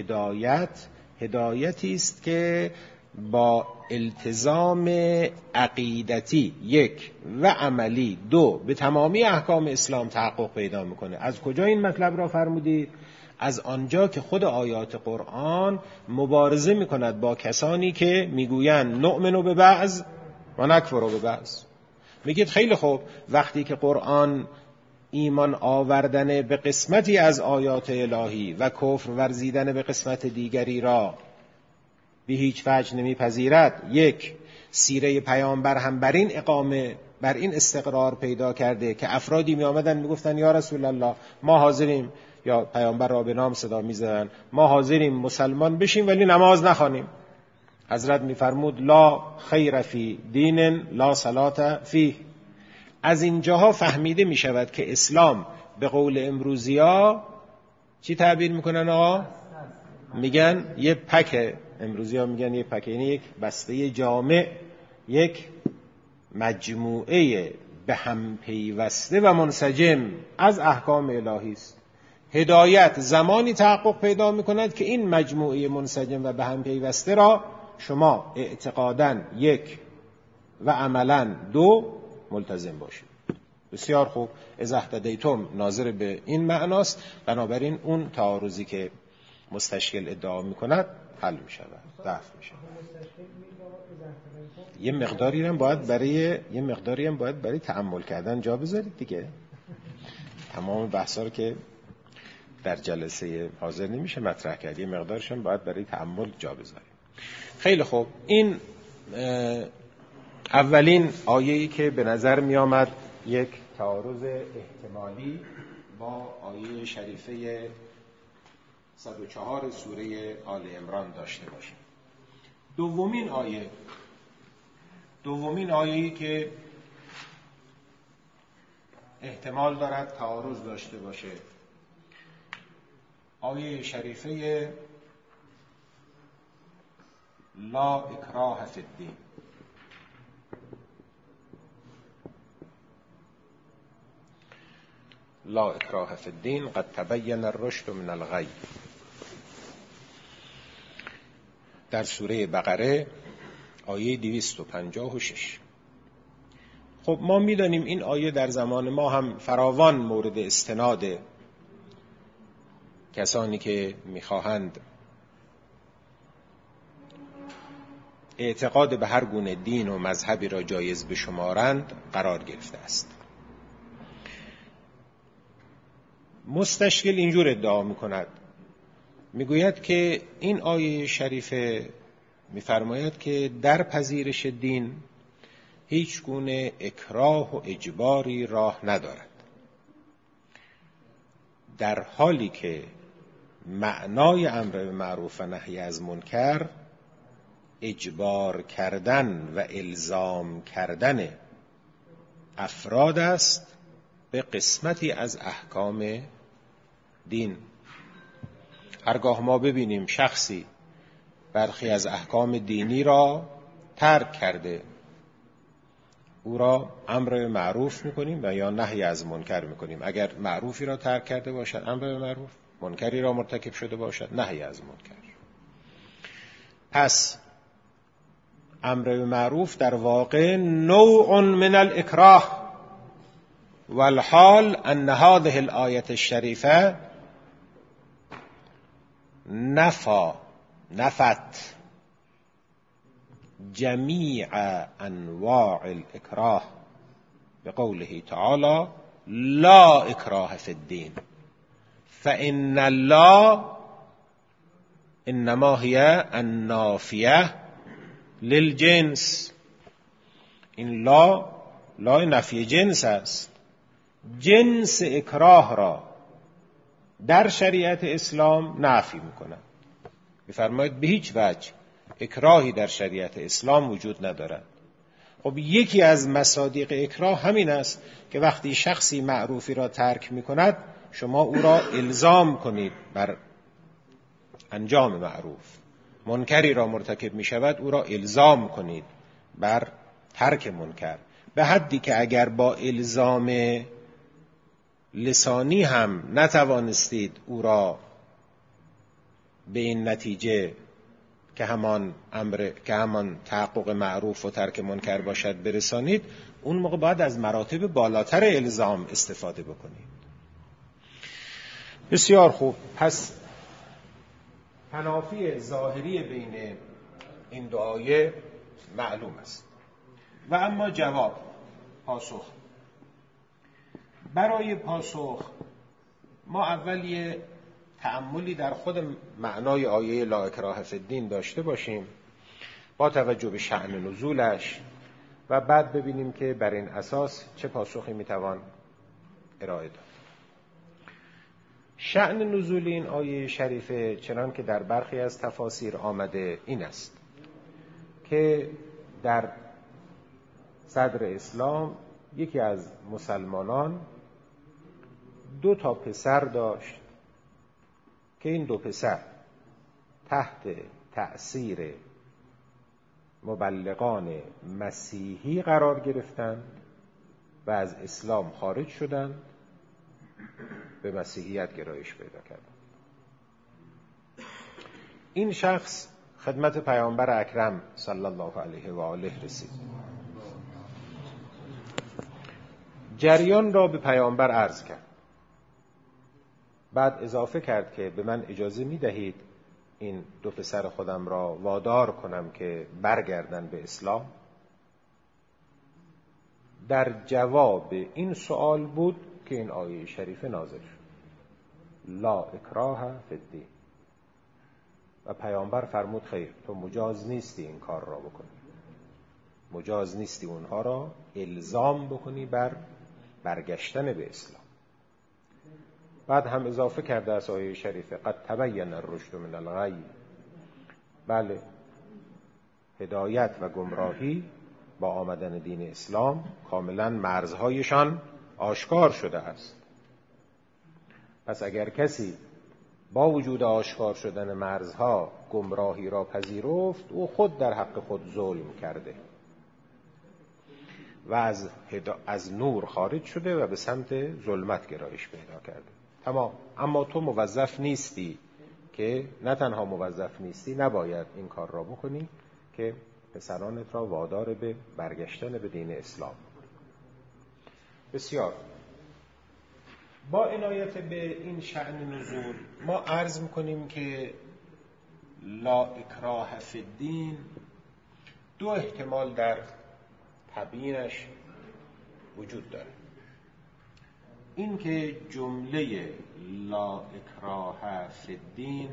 هدایتی است که با التزام عقیدتی یک و عملی دو به تمامی احکام اسلام تحقق پیدا میکنه. از کجا این مطلب را فرمودید؟ از آنجا که خود آیات قرآن مبارزه میکند با کسانی که میگویند نؤمن به بعض و نکفر به بعض. میگید خیلی خوب، وقتی که قرآن ایمان آوردن به قسمتی از آیات الهی و کفر ورزیدن به قسمت دیگری را به هیچ وجه نمیپذیرد، یک سیره پیامبر هم بر این اقامه، بر این استقرار پیدا کرده که افرادی می آمدن می گفتن یا رسول الله ما حاضریم، یا پیامبر را به نام صدا می زدن، ما حاضریم مسلمان بشیم ولی نماز نخوانیم. حضرت می فرمود لا خیر فی دین لا صلات فیه. از اینجاها فهمیده می شود که اسلام به قول امروزیا چی تعبیر میکنن آقا؟ میگن یه پکه. امروزیا میگن یه پکه، یعنی یک بسته جامع، یک مجموعه به هم پیوسته و منسجم از احکام الهی است. هدایت زمانی تحقق پیدا میکند که این مجموعه منسجم و به هم پیوسته را شما اعتقاداً یک و عملاً دو ملتزم باشید. بسیار خوب. اذا اهتدیتم ناظر به این معناست. بنابراین اون تعارضی که مستشکل ادعا میکند حل میشود، دفع میشود. یه مقداری هم باید برای تأمل کردن جا بذارید دیگه. تمام بحثا رو که در جلسه حاضر نمیشه مطرح کرد، یه مقدارش هم باید برای تأمل جا بذارید. خیلی خوب. این اولین آیه‌ای که به نظر می آمد یک تعارض احتمالی با آیه شریفه 104 سوره آل عمران داشته باشه. دومین آیه‌ای که احتمال دارد تعارض داشته باشه آیه شریفه لا اکراه فی الدین. لا اکراه فی الدین قد تبین الرشد من الغی. در سوره بقره آیه 256. خب ما می‌دانیم این آیه در زمان ما هم فراوان مورد استناد کسانی که می‌خواهند اعتقاد به هر گونه دین و مذهبی را جایز بشمارند قرار گرفته است. مستشکل اینجور ادعا می‌کند، میگوید که این آیه شریفه می‌فرماید که در پذیرش دین هیچ گونه اکراه و اجباری راه ندارد، در حالی که معنای امر به معروف و نهی از منکر اجبار کردن و الزام کردن افراد است به قسمتی از احکام دین. هرگاه ما ببینیم شخصی برخی از احکام دینی را ترک کرده، او را امر به معروف میکنیم و یا نهی از منکر میکنیم. اگر معروفی را ترک کرده باشد امر به معروف، منکری را مرتکب شده باشد نهی از منکر. پس امر به معروف در واقع نوع من الاکراه، والحال ان هذه الآیة الشریفه نفت جمیع انواع الاکراه بقوله تعالی لا اکراه فی الدین فإن الله انما هی النافیه للجنس. این لا نفی جنس است. جنس اکراه را در شریعت اسلام نفی می‌کند. می‌فرماید به هیچ وجه اکراهی در شریعت اسلام وجود ندارد. خب یکی از مصادیق اکراه همین است که وقتی شخصی معروفی را ترک می‌کند شما او را الزام کنید بر انجام معروف، منکری را مرتکب می‌شود او را الزام کنید بر ترک منکر، به حدی که اگر با الزام لسانی هم نتوانستید او را به این نتیجه که همان تحقق معروف و ترک منکر باشد برسانید، اون موقع باید از مراتب بالاتر الزام استفاده بکنید. بسیار خوب. پس تنافی ظاهری بین این دو آیه معلوم است. و اما جواب، پاسخ. برای پاسخ ما اول یه تأملی در خود معنای آیه لا اکراه فی الدین داشته باشیم با توجه به شأن نزولش و بعد ببینیم که بر این اساس چه پاسخی میتوان ارائه داد. شأن نزول این آیه شریفه چنان که در برخی از تفاسیر آمده این است که در صدر اسلام یکی از مسلمانان 2 پسر داشت که این 2 پسر تحت تأثیر مبلغان مسیحی قرار گرفتند و از اسلام خارج شدند، به مسیحیت گرایش پیدا کردند. این شخص خدمت پیامبر اکرم صلی الله علیه و آله رسید. جریان را به پیامبر عرض کرد. بعد اضافه کرد که به من اجازه می دهید این 2 پسر خودم را وادار کنم که برگردن به اسلام؟ در جواب این سوال بود که این آیه شریفه نازل شد، لا اکراه فی الدین. و پیامبر فرمود خیر، تو مجاز نیستی این کار را بکنی، مجاز نیستی اونها را الزام بکنی بر برگشتن به اسلام. بعد هم اضافه کرده از آیه شریفه قد تبین الرشد من الغی. بله، هدایت و گمراهی با آمدن دین اسلام کاملا مرزهایشان آشکار شده است. پس اگر کسی با وجود آشکار شدن مرزها گمراهی را پذیرفت، او خود در حق خود ظلم کرده. و از نور خارج شده و به سمت ظلمت گرایش پیدا کرده. تمام. اما تو موظف نیستی که، نه تنها موظف نیستی، نباید این کار را بکنی که پسرانت را وادار به برگشتن به دین اسلام. بسیار. با عنایت به این شأن نزول ما عرض می‌کنیم که لا اکراه فی الدین دو احتمال در تبیینش وجود داره. این که جمله لا اکراه فی الدین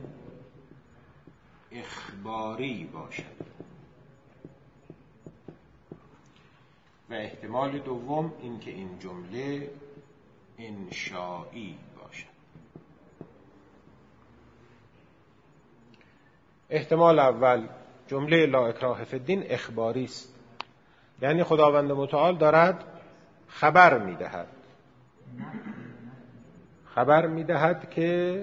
اخباری باشد و احتمال دوم این که این جمله انشائی باشد. احتمال اول، جمله لا اکراه فی الدین اخباری است، یعنی خداوند متعال دارد خبر میدهد که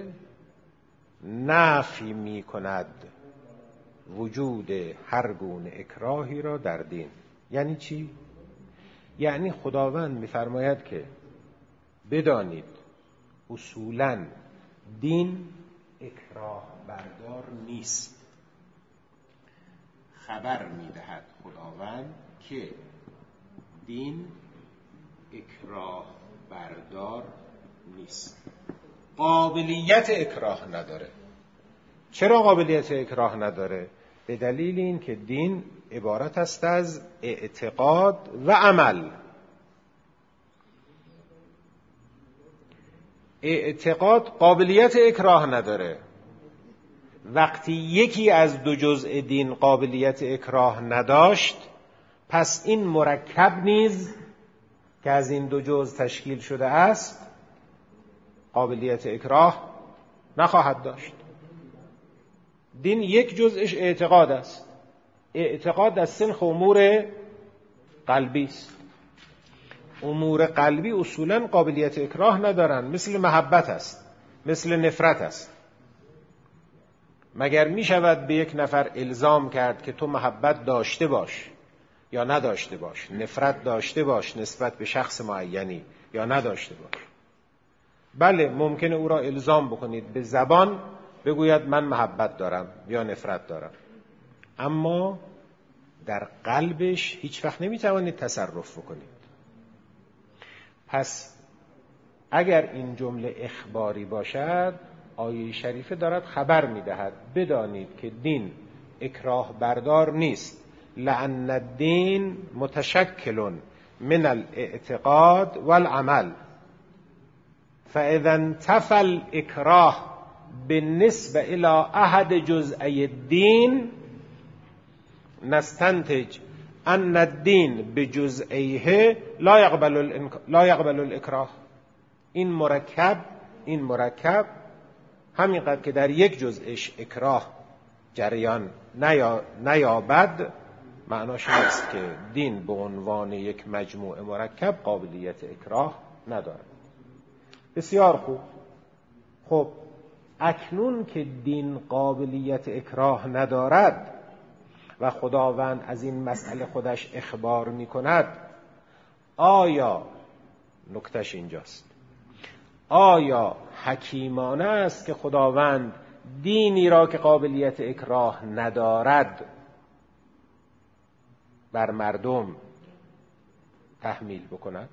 نفی میکند وجود هر گونه اکراهی را در دین. یعنی چی؟ یعنی خداوند میفرماید که بدانید اصولاً دین اکراه بردار نیست. خبر میدهد خداوند که دین اکراه بردار نیست، قابلیت اکراه نداره. چرا قابلیت اکراه نداره؟ به دلیل این که دین عبارت است از اعتقاد و عمل. اعتقاد قابلیت اکراه نداره. وقتی یکی از دو جزء دین قابلیت اکراه نداشت، پس این مرکب نیز که از این دو جزء تشکیل شده است قابلیت اکراه نخواهد داشت. دین یک جزءش اعتقاد است. اعتقاد از سنخ امور قلبی است. امور قلبی اصولاً قابلیت اکراه ندارن، مثل محبت است، مثل نفرت است. مگر می شود به یک نفر الزام کرد که تو محبت داشته باش یا نداشته باش، نفرت داشته باش نسبت به شخص معینی یا نداشته باش؟ بله، ممکنه او را الزام بکنید، به زبان بگوید من محبت دارم یا نفرت دارم، اما در قلبش هیچ وقت نمی توانید تصرف بکنید. پس اگر این جمله اخباری باشد، آیه شریفه دارد خبر می‌دهد بدانید که دین اکراه بردار نیست، لأن الدین متشکل من الاعتقاد والعمل، فاذا انتفى الاکراه بالنسبه الى احد جزئی الدین نستنتج ان الدین بجزئیه لا یقبل الاکراه. این مرکب همینقدر که در یک جزءش اکراه جریان نیابد، معناش این است که دین به عنوان یک مجموعه مرکب قابلیت اکراه ندارد. بسیار خوب. خب اکنون که دین قابلیت اکراه ندارد و خداوند از این مسئله خودش اخبار می کند، آیا، نکتهش اینجاست، آیا حکیمانه است که خداوند دینی را که قابلیت اکراه ندارد بر مردم تحمیل بکند؟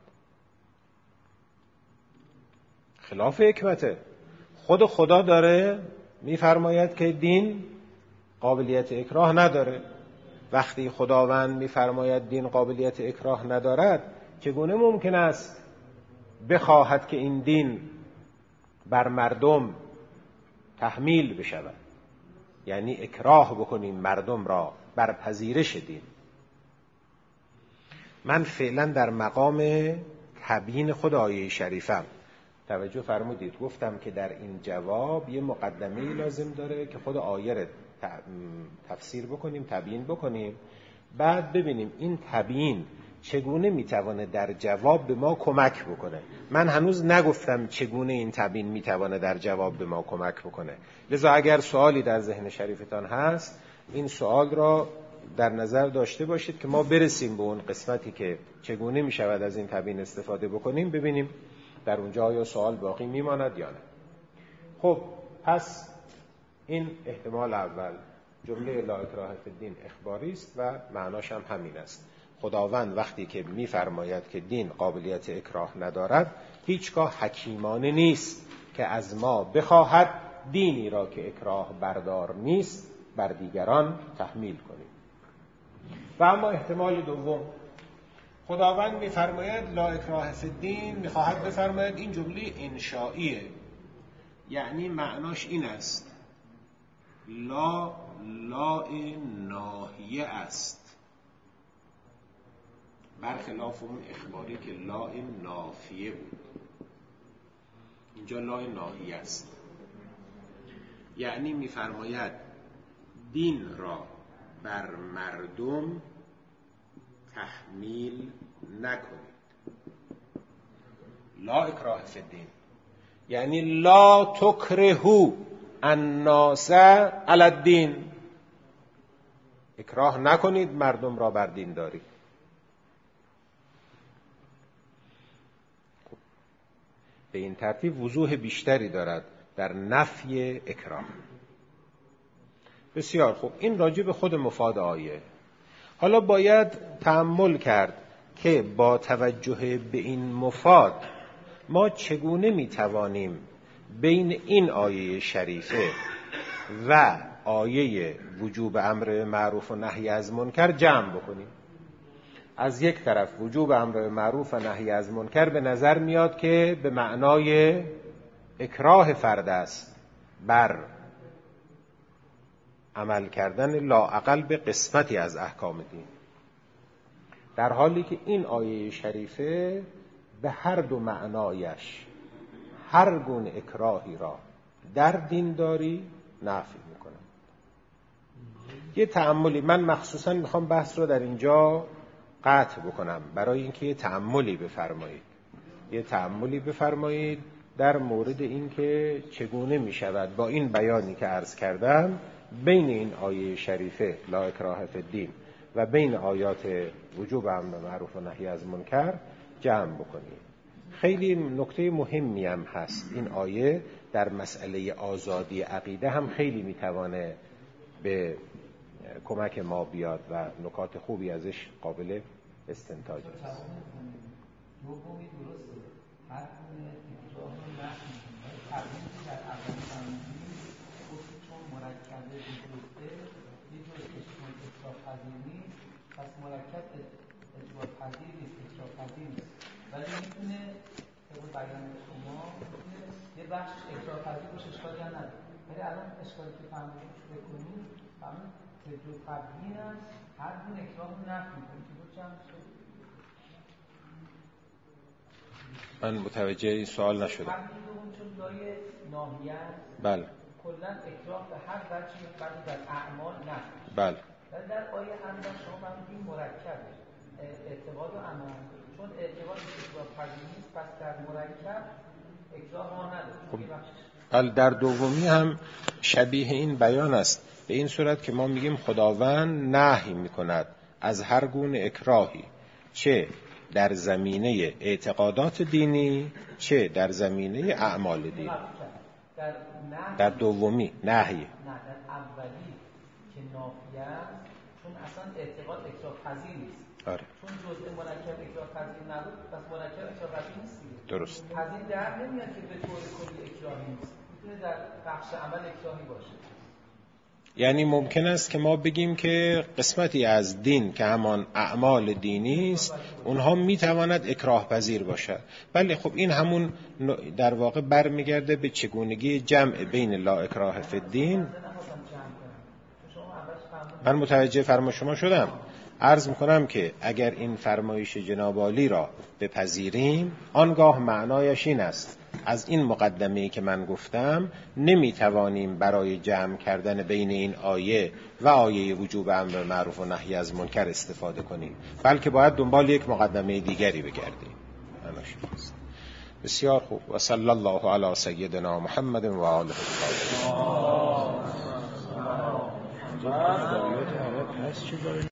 خلاف حکمته. خود خدا داره میفرماید که دین قابلیت اکراه نداره. وقتی خداوند میفرماید دین قابلیت اکراه ندارد، چگونه ممکن است بخواهد که این دین بر مردم تحمیل بشود؟ یعنی اکراه بکنیم مردم را بر پذیرش دین. من فعلا در مقام تبیین خود آیه شریفم. توجه فرمودید گفتم که در این جواب یه مقدمه‌ای لازم داره که خود آیه را تفسیر بکنیم، تبیین بکنیم، بعد ببینیم این تبیین چگونه میتوانه در جواب به ما کمک بکنه. من هنوز نگفتم چگونه این تبیین میتوانه در جواب به ما کمک بکنه. لذا اگر سوالی در ذهن شریفتان هست، این سوال را در نظر داشته باشید که ما برسیم به اون قسمتی که چگونه می شود از این تبیین استفاده بکنیم، ببینیم در اونجا آیا سوال باقی میماند یا نه. خب پس این احتمال اول، جمله لا اکراه فی الدین اخباری است و معناش هم همین است. خداوند وقتی که می‌فرماید که دین قابلیت اکراه ندارد، هیچگاه حکیمانه نیست که از ما بخواهد دینی را که اکراه بردار نیست بر دیگران تحمیل کنیم. و اما احتمال دوم، خداوند می‌فرماید لا اکراه فی الدین، می‌خواهد بفرماید این جمله انشائیه، یعنی معناش این است لا ناهیه است، برخلاف اون اخباری که لا نافیه بود. اینجا لا ناهیه است، یعنی می‌فرماید دین را بر مردم تحمیل نکنید. لا اکراه فی الدین یعنی لا تکرهوا الناس علی الدین، اکراه نکنید مردم را بر دین داری. به این ترتیب وضوح بیشتری دارد در نفی اکراه. بسیار خوب، این راجع به خود مفاد آیه. حالا باید تأمل کرد که با توجه به این مفاد ما چگونه میتوانیم بین این آیه شریفه و آیه وجوب امر معروف و نهی از منکر جمع بکنیم. از یک طرف وجوب امر معروف و نهی از منکر به نظر میاد که به معنای اکراه فرد است بر عمل کردن لااقل به قسمتی از احکام دین، در حالی که این آیه شریفه به هر دو معنایش هر گونه اکراهی را در دینداری نفی میکنه. یه تأملی، من مخصوصا میخوام بحث رو در اینجا قطع بکنم برای اینکه یه تأملی بفرمایید در مورد اینکه چگونه میشود با این بیانی که عرض کردم بین این آیه شریفه لا اکراه فی الدین و بین آیات وجوب امر معروف و نهی از منکر جمع بکنید. خیلی نکته مهمی هم هست. این آیه در مسئله آزادی عقیده هم خیلی میتوانه به کمک ما بیاد و نکات خوبی ازش قابل استنتاج است. دومی درسته، هر گونه اکراه رو نفی می‌کنه. تبیینی در اول فرمودیم گفتیم چون مرکبه جزئه یه جزئش اکراه پذیر نیست، پس مرکب اکراه پذیر نیست، اکراه پذیر نیست، ولی میتونه طبق بیان شما یه بخش اکراه پذیر باشه، اشکالی هم نداره. ولی الان اشکالی که فهمیدیم بکنیم فهمید اکراه تبیین است، هر گونه اکراه رو نفی می‌کنه. چطور جمع شد؟ من متوجه این سوال نشدم. همین دوم چون لای ناهیه است، بله، کلا اکراه به هر وجهی بعد در اعمال نفی. بله. ولی در آیه همین شما فهمیدین مرکبه اعتقاد و عمل، چون اعتقاد اکراه پذیر نیست، پس در مرکب اکراه ما نداره. بله، در دومی هم شبیه این بیان است، به این صورت که ما میگیم خداوند نهی میکند از هر گونه اکراهی، چه در زمینه اعتقادات دینی چه در زمینه اعمال دینی. در دومی نهی، نه در اولی که نافیه است، چون اصلا اعتقاد اکراه پذیر نیست. آره. چون جزء مرکب اکراه پذیر نبود، پس مرکب اکراه پذیر نیست. درست. از این در نمیاد که به طور کلی اکراهی نیست، میتونه در بخش عمل اکراهی باشه. یعنی ممکن است که ما بگیم که قسمتی از دین که همان اعمال دینی است اونها میتواند اکراه پذیر باشد. بله، خب این همون در واقع برمیگرده به چگونگی جمع بین لا اکراه فی الدین. من متوجه فرمایش شما شدم. عرض میکنم که اگر این فرمایش جناب عالی را بپذیریم، آنگاه معنایش این است از این مقدمه‌ای که من گفتم نمیتوانیم برای جمع کردن بین این آیه و آیه وجوب امر معروف و نهی از منکر استفاده کنیم، بلکه باید دنبال یک مقدمه دیگری بگردیم. بسیار خوب. و صلی الله علی سیدنا محمد و آله الطاهرین. آیات عرب هست چه